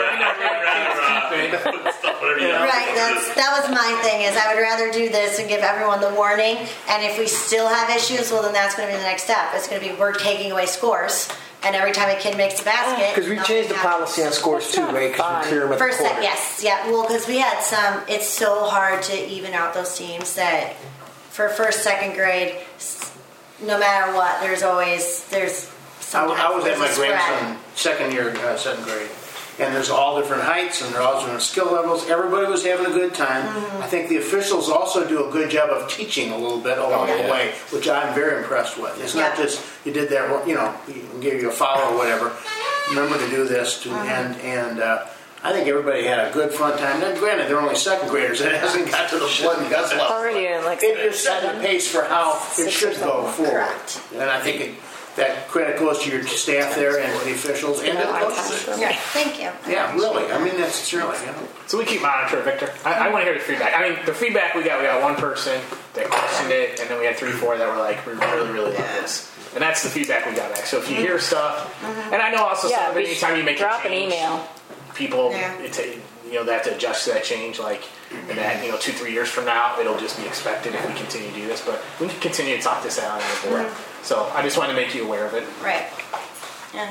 rather, I'd rather, uh, put stuff whatever you have. Right, that's that was my thing. Is I would rather do this and give everyone the warning, and if we still have issues, well, then that's going to be the next step. It's going to be we're taking away scores, and every time a kid makes a basket, Because we nothing changed the happens. policy on scores too, not right? Because fun. we clear them at First the set, quarter. yes, yeah. Well, because we had some. It's so hard to even out those teams that for first, second grade, s- no matter what, there's always there's. I, Sometimes I was at there's my a spread. grandson second year, uh, second grade, and there's all different heights and there's all different skill levels. Everybody was having a good time. Mm-hmm. I think the officials also do a good job of teaching a little bit along Oh, the yeah. way, which I'm very impressed with. It's not Yeah. just you did that, you know, you gave you a foul or whatever. Remember to do this, to, Mm-hmm. and and uh, I think everybody had a good fun time. Now, granted, they're only second graders. It hasn't got to the blood and guts level. Already in like It, you're setting the pace for how it Six or should go seven. forward. Correct. And I think it, that credit goes to your staff there and to the officials and to the coaches. Yeah, thank you. Yeah, really. I mean, that's sincerely. You know. So we keep monitoring, Victor. I, I want to hear the feedback. I mean, the feedback we got, we got one person that questioned it, and then we had three, four that were like, we really, really love this. And that's the feedback we got back. So if you hear stuff, and I know also Yeah, some of it, we anytime you make drop a an change, email. people, Yeah. it's a, you know, they have to adjust to that change. Like, and that, you know, two, three years from now, it'll just be expected if we continue to do this. But we can continue to talk this out on the board. So I just wanted to make you aware of it. Right. And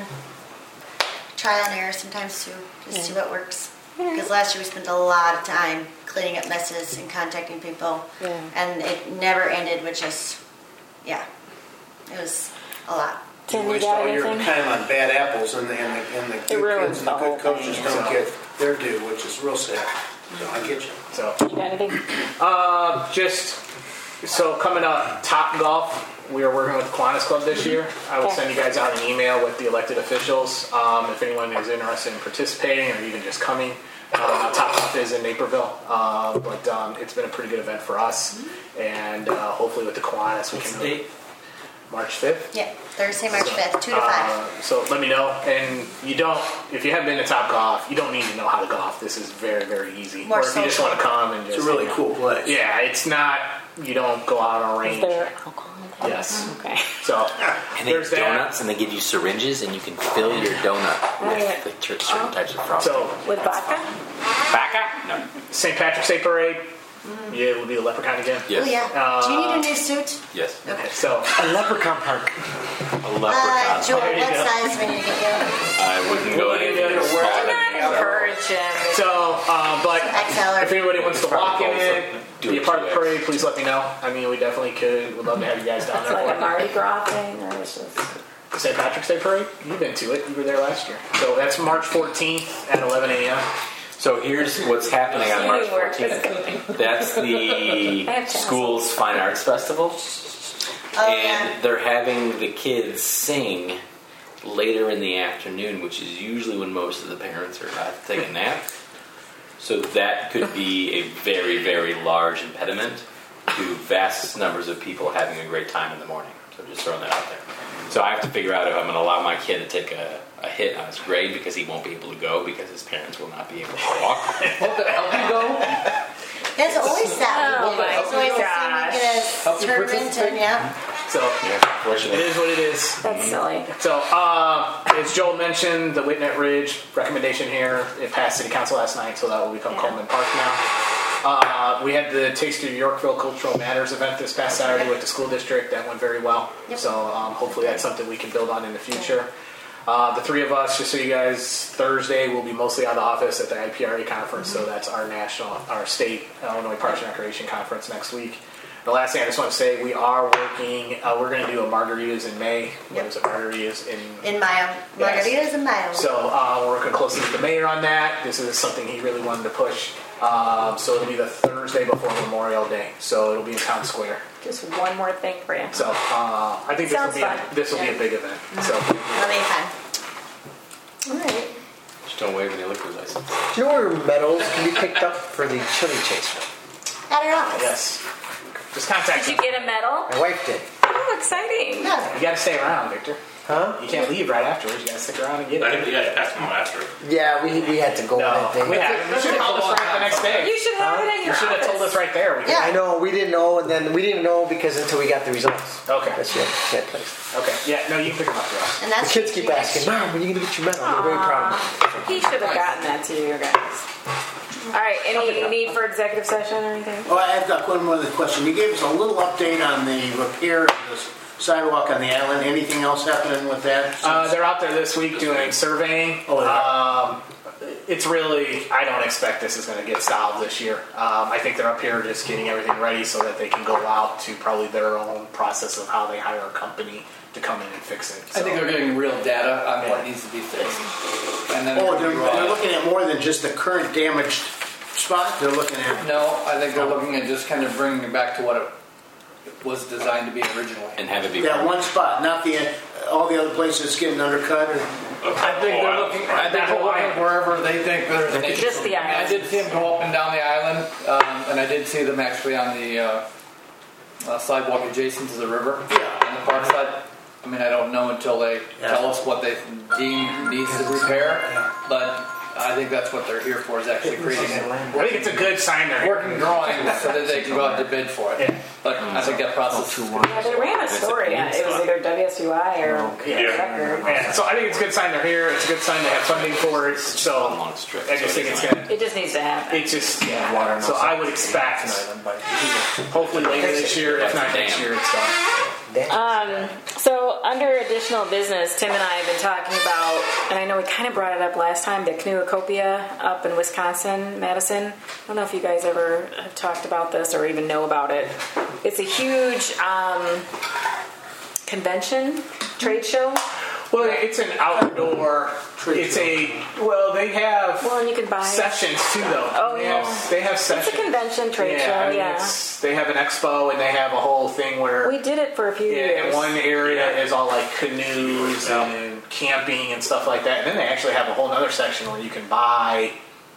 trial and error sometimes too, just see what works. Because last year we spent a lot of time cleaning up messes and contacting people, Yeah. and it never ended with just, yeah, it was a lot. Tim, You you waste got all your anything? time on bad apples, and the, and the, and the It good ruins kids and the the whole good coaches thing. don't get their due, which is real sad. So I get you. So, You got anything? uh, just so coming up, Top Golf. We are working with the Kiwanis Club this year. I will Okay. send you guys out an email with the elected officials. Um, if anyone is interested in participating or even just coming, uh, Top Golf is in Naperville. Uh, but um, it's been a pretty good event for us. And uh, hopefully with the Kiwanis we can date? March fifth. Yeah, Thursday, March So, fifth, two to five. uh, so let me know. And you don't, if you haven't been to Top Golf, you don't need to know how to golf. This is very, very easy. More or if you just social. want to come and just. It's a really you know, cool place. Yeah, it's not. You don't go out on a Is range. there alcohol in there? Yes. Okay. So And they there's have that. donuts, and they give you syringes, and you can fill your donut yeah. with the ter- certain types of frosting. So With vodka? Bacca? No. Saint Patrick's Day Parade. Yeah, it will be a leprechaun again. Yes. Oh yeah. Do you need a new suit? Yes. Okay. So A leprechaun park. A Uh, leprechaun. Joel, There you what go. size we need to get you? I wouldn't go any We're smaller. Not encourage him. so, um, but X L or if anybody wants to walk in it, Do be a it part of the two X. parade, please let me know. I mean, we definitely could. Would love to have you guys down It's there. like a for Mardi Gras thing, or it's just. it. Saint Patrick's Day Parade. You've been to it. You were there last year. So that's March fourteenth at eleven a.m. So here's what's happening on March Eating work is fourteenth. That's the I have school's Fine Arts Festival. Oh And yeah. they're having the kids sing later in the afternoon, which is usually when most of the parents are about to take a nap. So that could be a very, very large impediment to vast numbers of people having a great time in the morning. So just throwing that out there. So I have to figure out if I'm going to allow my kid to take a, a hit on his grade because he won't be able to go because his parents will not be able to walk. Hope that help you go. There's always that. Oh, my There's always gosh. this Help you tournament participate? and yeah. So Yeah, it unfortunately. is what it is. That's silly. So, uh, as Joel mentioned, the Whitnett Ridge recommendation here, it passed City Council last night, so that will become Yeah. Coleman Park now. Uh, we had the Taste of Yorkville Cultural Matters event this past Saturday with the school district. That went very well. Yep. So um, hopefully that's something we can build on in the future. Uh, the three of us, just so you guys, Thursday we'll be mostly out of the office at the I P R A conference, so that's our national, our state Illinois Parks and Recreation conference next week. The last thing I just want to say, we are working, uh, we're going to do a margaritas in May. What Yep. is it, margaritas in In Mayo. Yes. Margaritas in Mayo. so uh, we're working closely with the mayor on that. This is something he really wanted to push. Um, so it'll be the Thursday before Memorial Day. So it'll be in Town Square. Just one more thing for you. So uh, I think this will Sounds be fun. a, this will be Yeah. a big event. So That'll be fun. All right. Just don't wave any liquor license. Do you know where medals can be picked up for the chili chaser? At our office. yes, just contact Did you me. get a medal? My wife did. Oh, exciting. Yeah. You got to stay around, Victor. Huh? You can't leave right afterwards. You got to stick around and get I it. think you guys passed them after. Yeah, we we had to go on No, that thing. we have. You should have told us right the next day. You should have it in You your should have told us right there. We could- Yeah. I know we didn't know, and then we didn't know because until we got the results. Okay. That's it. That place. Okay. Yeah. No, you can pick them up for us. And The that's kids keep asking, Mom, when are you gonna get your medal? We're very proud of you. He should have gotten that to you guys. All right. Any need for executive session or anything? Oh, I've got one more other question. You gave us a little update on the repair of the sidewalk on the island. Anything else happening with that? Uh, they're out there this week doing surveying. Oh, yeah. um, it's really, I don't expect this is going to get solved this year. Um, I think they're up here just getting everything ready so that they can go out to probably their own process of how they hire a company to come in and fix it. I think So- they're getting real data on what needs to be fixed. And then Oh, they're, they're, they're looking at more than just the current damaged spot. They're looking at. No, I think they're looking at just kind of bringing it back to what it was designed to be originally. And have it be That one spot, not the all the other places getting undercut. Or, I think they're looking. I think they're looking wherever they think there's an issue. Just the I mean, I island. did see them go up and down the island, um, and I did see them actually on the uh, uh, sidewalk adjacent to the river, on the park side. I mean, I don't know until they Yeah. tell us what they deem needs to repair, but I think that's what they're here for, is actually creating a I think it's a good sign they're working drawing so that they can go out to bid for it. Yeah. But I think that process is Yeah, they ran a story on it. It was either W S U I or Record. Yeah, so I think it's a good sign they're here. It's a good sign they have funding for it. So long strip. I just think it's gonna. It just needs to happen. It's just yeah. So I would expect, hopefully later this year, if not next year, it's done. Um, so under additional business, Tim and I have been talking about, and I know we kind of brought it up last time, the Canoecopia up in Wisconsin, Madison. I don't know if you guys ever have talked about this or even know about it. It's a huge um, convention, trade show. Well, it's an outdoor. It's a well. They have Well, and you can buy sessions too, though. Oh, they yeah. Have, they have sessions. It's a convention trade yeah, show, I mean, yeah. It's, they have an expo and they have a whole thing where We did it for a few yeah, years. in one area is all like canoes and camping and stuff like that. And then they actually have a whole other section where you can buy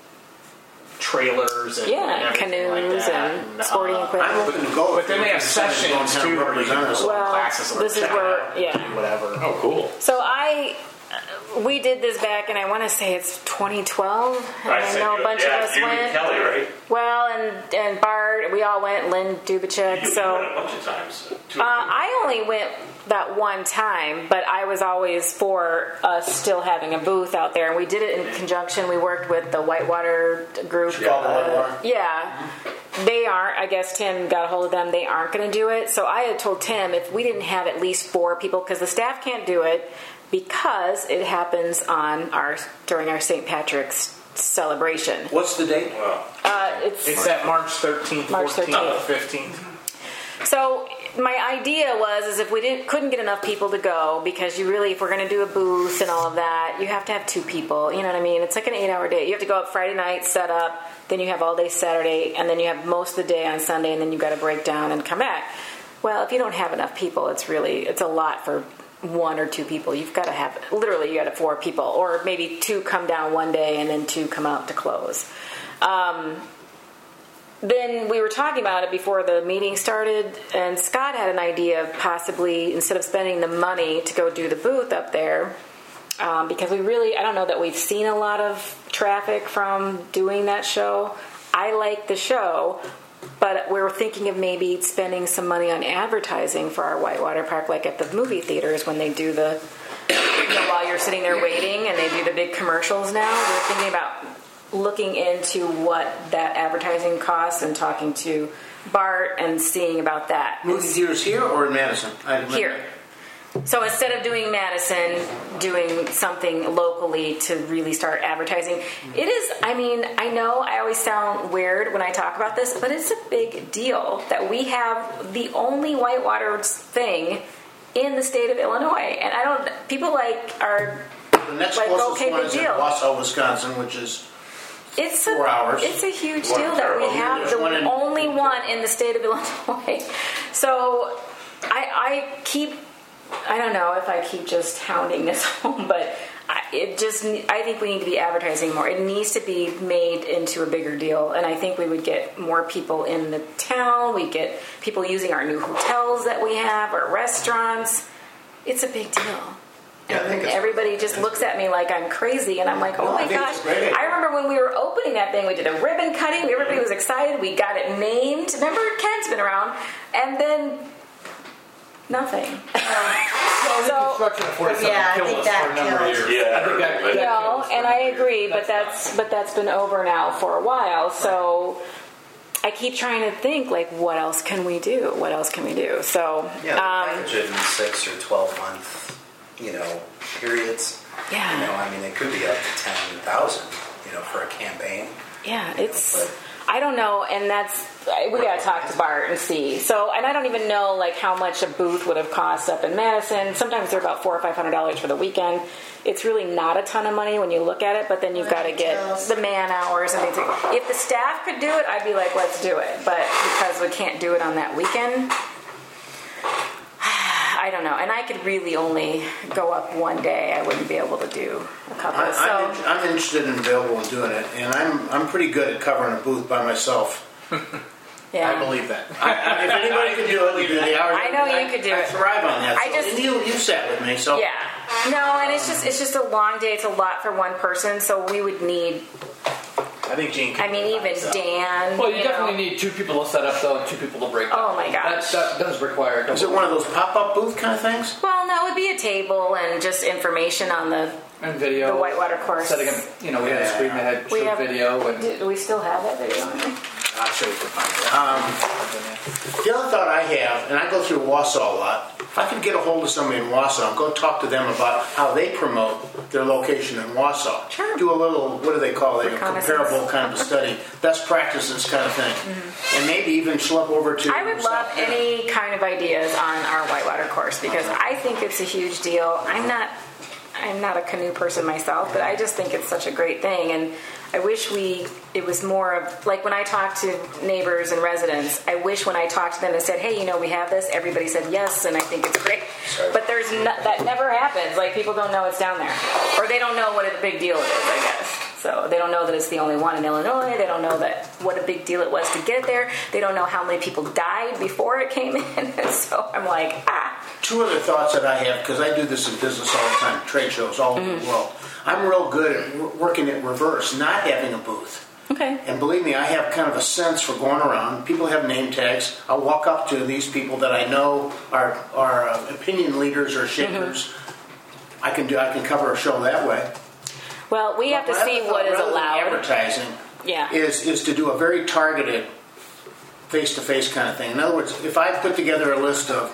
trailers and, Yeah, and everything canoes like that. and sporting equipment. I'm looking to go. But then they have sessions too where you can go Well, classes or this is check where- out, yeah. do whatever. Oh, cool. So I, uh, we did this back, and I want to say it's twenty twelve. And I know a bunch yeah, of us you went. and Kelly, right? Well, and and Bart, we all went. Lynn Dubacek. You So went a bunch of times. Two uh, I only went that one time, but I was always for us still having a booth out there, and we did it in conjunction. We worked with the Whitewater group. Chicago uh, Whitewater. Yeah. They aren't, I guess Tim got a hold of them, they aren't going to do it. So I had told Tim if we didn't have at least four people, because the staff can't do it, because it happens on our during our Saint Patrick's celebration. What's the date? Well, Uh, it's It's that March thirteenth, March fourteenth, thirteenth. fifteenth. So my idea was is if we didn't couldn't get enough people to go, because you really, if we're going to do a booth and all of that, you have to have two people. You know what I mean? It's like an eight-hour day. You have to go up Friday night, set up, then you have all day Saturday, and then you have most of the day on Sunday, and then you got to break down and come back. Well, if you don't have enough people, it's really it's a lot for one or two people. You've got to have literally you got to have four people, or maybe two come down one day and then two come out to close. Um, Then we were talking about it before the meeting started, and Scott had an idea of possibly, instead of spending the money to go do the booth up there, um, because we really, I don't know that we've seen a lot of traffic from doing that show. I like the show, but we were thinking of maybe spending some money on advertising for our Whitewater Park, like at the movie theaters when they do the, you know, while you're sitting there waiting and they do the big commercials now. We were thinking about looking into what that advertising costs and talking to Bart and seeing about that. Movie theaters here or in Madison? I Here. So instead of doing Madison, doing something locally to really start advertising. It is, I mean, I know I always sound weird when I talk about this, but it's a big deal that we have the only Whitewater thing in the state of Illinois. And I don't, people like are The next like, closest okay, one big is in deal. Wausau, Wisconsin, which is It's Four a, hours. It's a huge One deal that we terrible. have There's the one in- only one in the state of Illinois. So I, I keep, I don't know if I keep just hounding this home, but I, it just, I think we need to be advertising more. It needs to be made into a bigger deal, and I think we would get more people in the town. We get people using our new hotels that we have, our restaurants. It's a big deal. Yeah, I think And it's- everybody just looks at me like I'm crazy, and I'm like, oh No, I my think gosh. it's a great idea. I remember when we were opening that thing, we did a ribbon cutting, everybody was excited, we got it named. Remember, Ken's been around, and then nothing. So, Construction of forty-seven Yeah, I killed think us that for a number of killed. years. Yeah, I think that, that no, killed us for and a I number of agree, years. but that's but that's been over now for a while. So I keep trying to think, like, what else can we do? What else can we do? So Yeah, um, package it in six or twelve month, you know, periods. Yeah. You know, I mean, it could be up to ten thousand, you know, for a campaign. yeah, it's. but- I don't know, and that's we gotta talk to Bart and see. So, and I don't even know like how much a booth would have cost up in Madison. Sometimes they're about four or five hundred dollars for the weekend. It's really not a ton of money when you look at it, but then you've got to get the man hours and things. If the staff could do it, I'd be like, let's do it. But because we can't do it on that weekend, I don't know. And I could really only go up one day. I wouldn't be able to do a couple. I, so I'm, in, I'm interested and available in doing it, and I'm I'm pretty good at covering a booth by myself. yeah. I believe that. I, I, if anybody could do it, you do the hours. I know you I, could do I it. thrive on that. I So, just- and you you sat with me, so Yeah. No, and it's just it's just a long day. It's a lot for one person. So we would need. I think Gene can I mean, do even that, so. Dan. Well, you, you definitely know. need two people to set up though, and two people to break. Oh down. my gosh. That, that does require. a is it couple- one of those pop-up booth kind of things? Well, no, it would be a table and just information on the. and video? The whitewater course. Setting up, you know, we had a screen that had We showed have video and. Do we still have that video on there? I'll show you the Um, the other thought I have, and I go through Wausau a lot, if I could get a hold of somebody in Wausau and go talk to them about how they promote their location in Wausau. Sure. Do a little, what do they call it, a Reconnaissance. comparable kind of a study, best practices kind of thing. Mm-hmm. And maybe even schlep over to... I would love any kind of ideas on our whitewater course because I think it's a huge deal. I'm not I'm not a canoe person myself, but I just think it's such a great thing. And I wish we, it was more of, like when I talk to neighbors and residents, I wish when I talked to them and said, hey, you know, we have this, everybody said yes, and I think it's great. But there's no, that never happens. Like, people don't know it's down there. Or they don't know what a big deal it is, I guess. So they don't know that it's the only one in Illinois. They don't know that what a big deal it was to get it there. They don't know how many people died before it came in. So I'm like, ah. Two other thoughts that I have, because I do this in business all the time, trade shows all over Mm-hmm. the world. I'm real good at w- working it reverse, not having a booth. Okay. And believe me, I have kind of a sense for going around. People have name tags. I'll walk up to these people that I know are are uh, opinion leaders or shakers. Mm-hmm. I can do. I can cover a show that way. Well, we have to But see I thought what is rather than allowed. Advertising Yeah. is is to do a very targeted, face-to-face kind of thing. In other words, if I put together a list of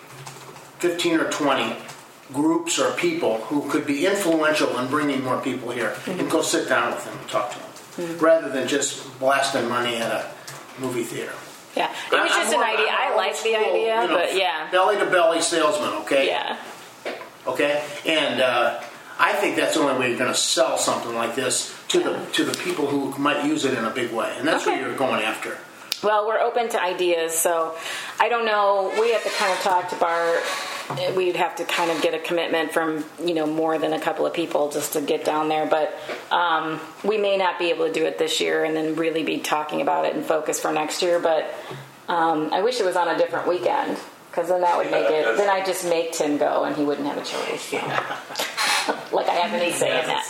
fifteen or twenty groups or people who could be influential in bringing more people here, mm-hmm. and go sit down with them and talk to them, mm-hmm. rather than just blasting money at a movie theater. Yeah, it was I'm just more- an idea. I'm I more like the old school, idea, you know, but yeah. belly to belly salesman, okay? Yeah. Okay, and uh, I think that's the only way you're going to sell something like this to the to the people who might use it in a big way, and that's Okay. what you're going after. Well, we're open to ideas, so I don't know. We have to kind of talk to Bart. We'd have to kind of get a commitment from, you know, more than a couple of people just to get down there. But um, we may not be able to do it this year and then really be talking about it and focus for next year. But um, I wish it was on a different weekend, because then that would make it. Then I'd just make Tim go, and he wouldn't have a choice. So. Like I have any say in that.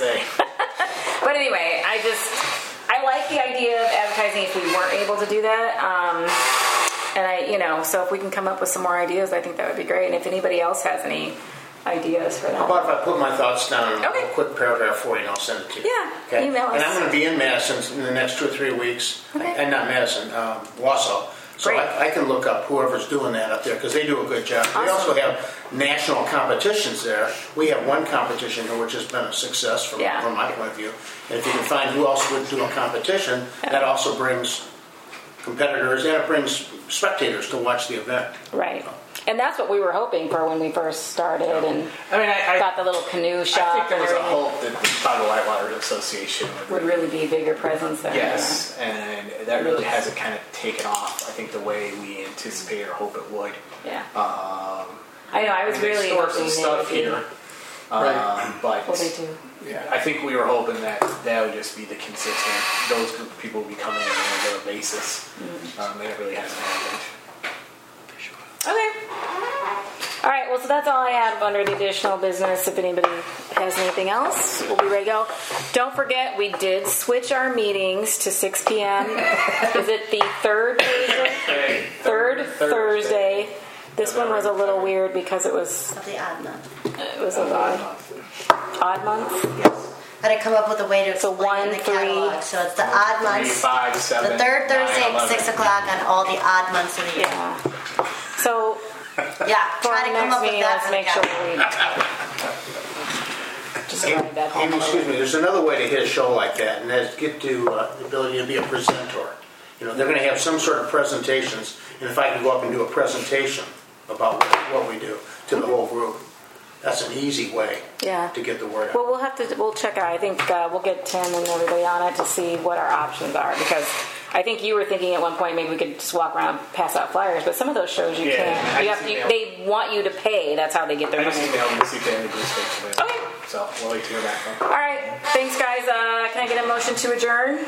But anyway, I just I like the idea of advertising if we weren't able to do that. Um, And I, you know, so if we can come up with some more ideas, I think that would be great. And if anybody else has any ideas for that. How about if I put my thoughts down in Okay. a quick paragraph for you and I'll send it to you? Yeah, Okay? email us. And I'm going to be in Madison in the next two or three weeks. Okay. And not Madison, um, Wausau. So Great. I, I can look up whoever's doing that up there because they do a good job. We Awesome. also have national competitions there. We have one competition here which has been a success from, Yeah. from my point of view. And if you can find who else would do a competition, that also brings competitors and it brings spectators to watch the event. Right. And that's what we were hoping for when we first started and I mean, I, I, got the little canoe shop. I think there was and a everything. hope that the Chicago Whitewater Association would, Would really be a bigger presence there. yes, and that really hasn't kind of taken off. I think the way we anticipate or hope it would. Yeah. Um, I know. I was and they really store hoping some they stuff would be- here, um, but Well, they do. yeah, I think we were hoping that that would just be the consistent. Those group of people would be coming in on a regular basis. Mm-hmm. Um, that really hasn't happened. Okay. All right, well, so that's all I have under the additional business. If anybody has anything else, we'll be ready to go. Don't forget, we did switch our meetings to six p.m. Is it the third Thursday? Third Thursday. This one was a little weird because it was Of the odd month. it was a odd, odd month. Had to come up with a way to So explain one, the three- catalog. So it's the odd Three, months. five, seven, The third Thursday nine, at eleven. six o'clock on all the odd months of the year. Yeah. So Yeah, for try our to come next up with meeting, that. let's for make the sure catalog. we just write that home. Amy, excuse me, there's another way to hit a show like that, and that's get to uh, the ability to be a presenter. You know, they're going to have some sort of presentations, and if I can go up and do a presentation about what we do to the whole group, that's an easy way Yeah. to get the word out. Well, we'll have to we'll check out. I think uh, we'll get Tim and everybody on it to see what our options are, because I think you were thinking at one point maybe we could just walk around, pass out flyers, but some of those shows you Yeah, can't. I You just have, you, emailed- they want you to pay. That's how they get their I just money. emailed them to see if they have any blue space available. Okay. So we'll wait to hear back from them. All right. Thanks, guys. Uh, can I get a motion to adjourn?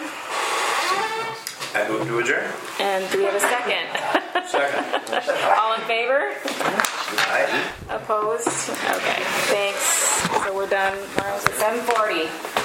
I move to adjourn. And do we have a second? Second. All in favor? Aye. Opposed? Okay. Thanks. So we're done. Where was it? seven forty.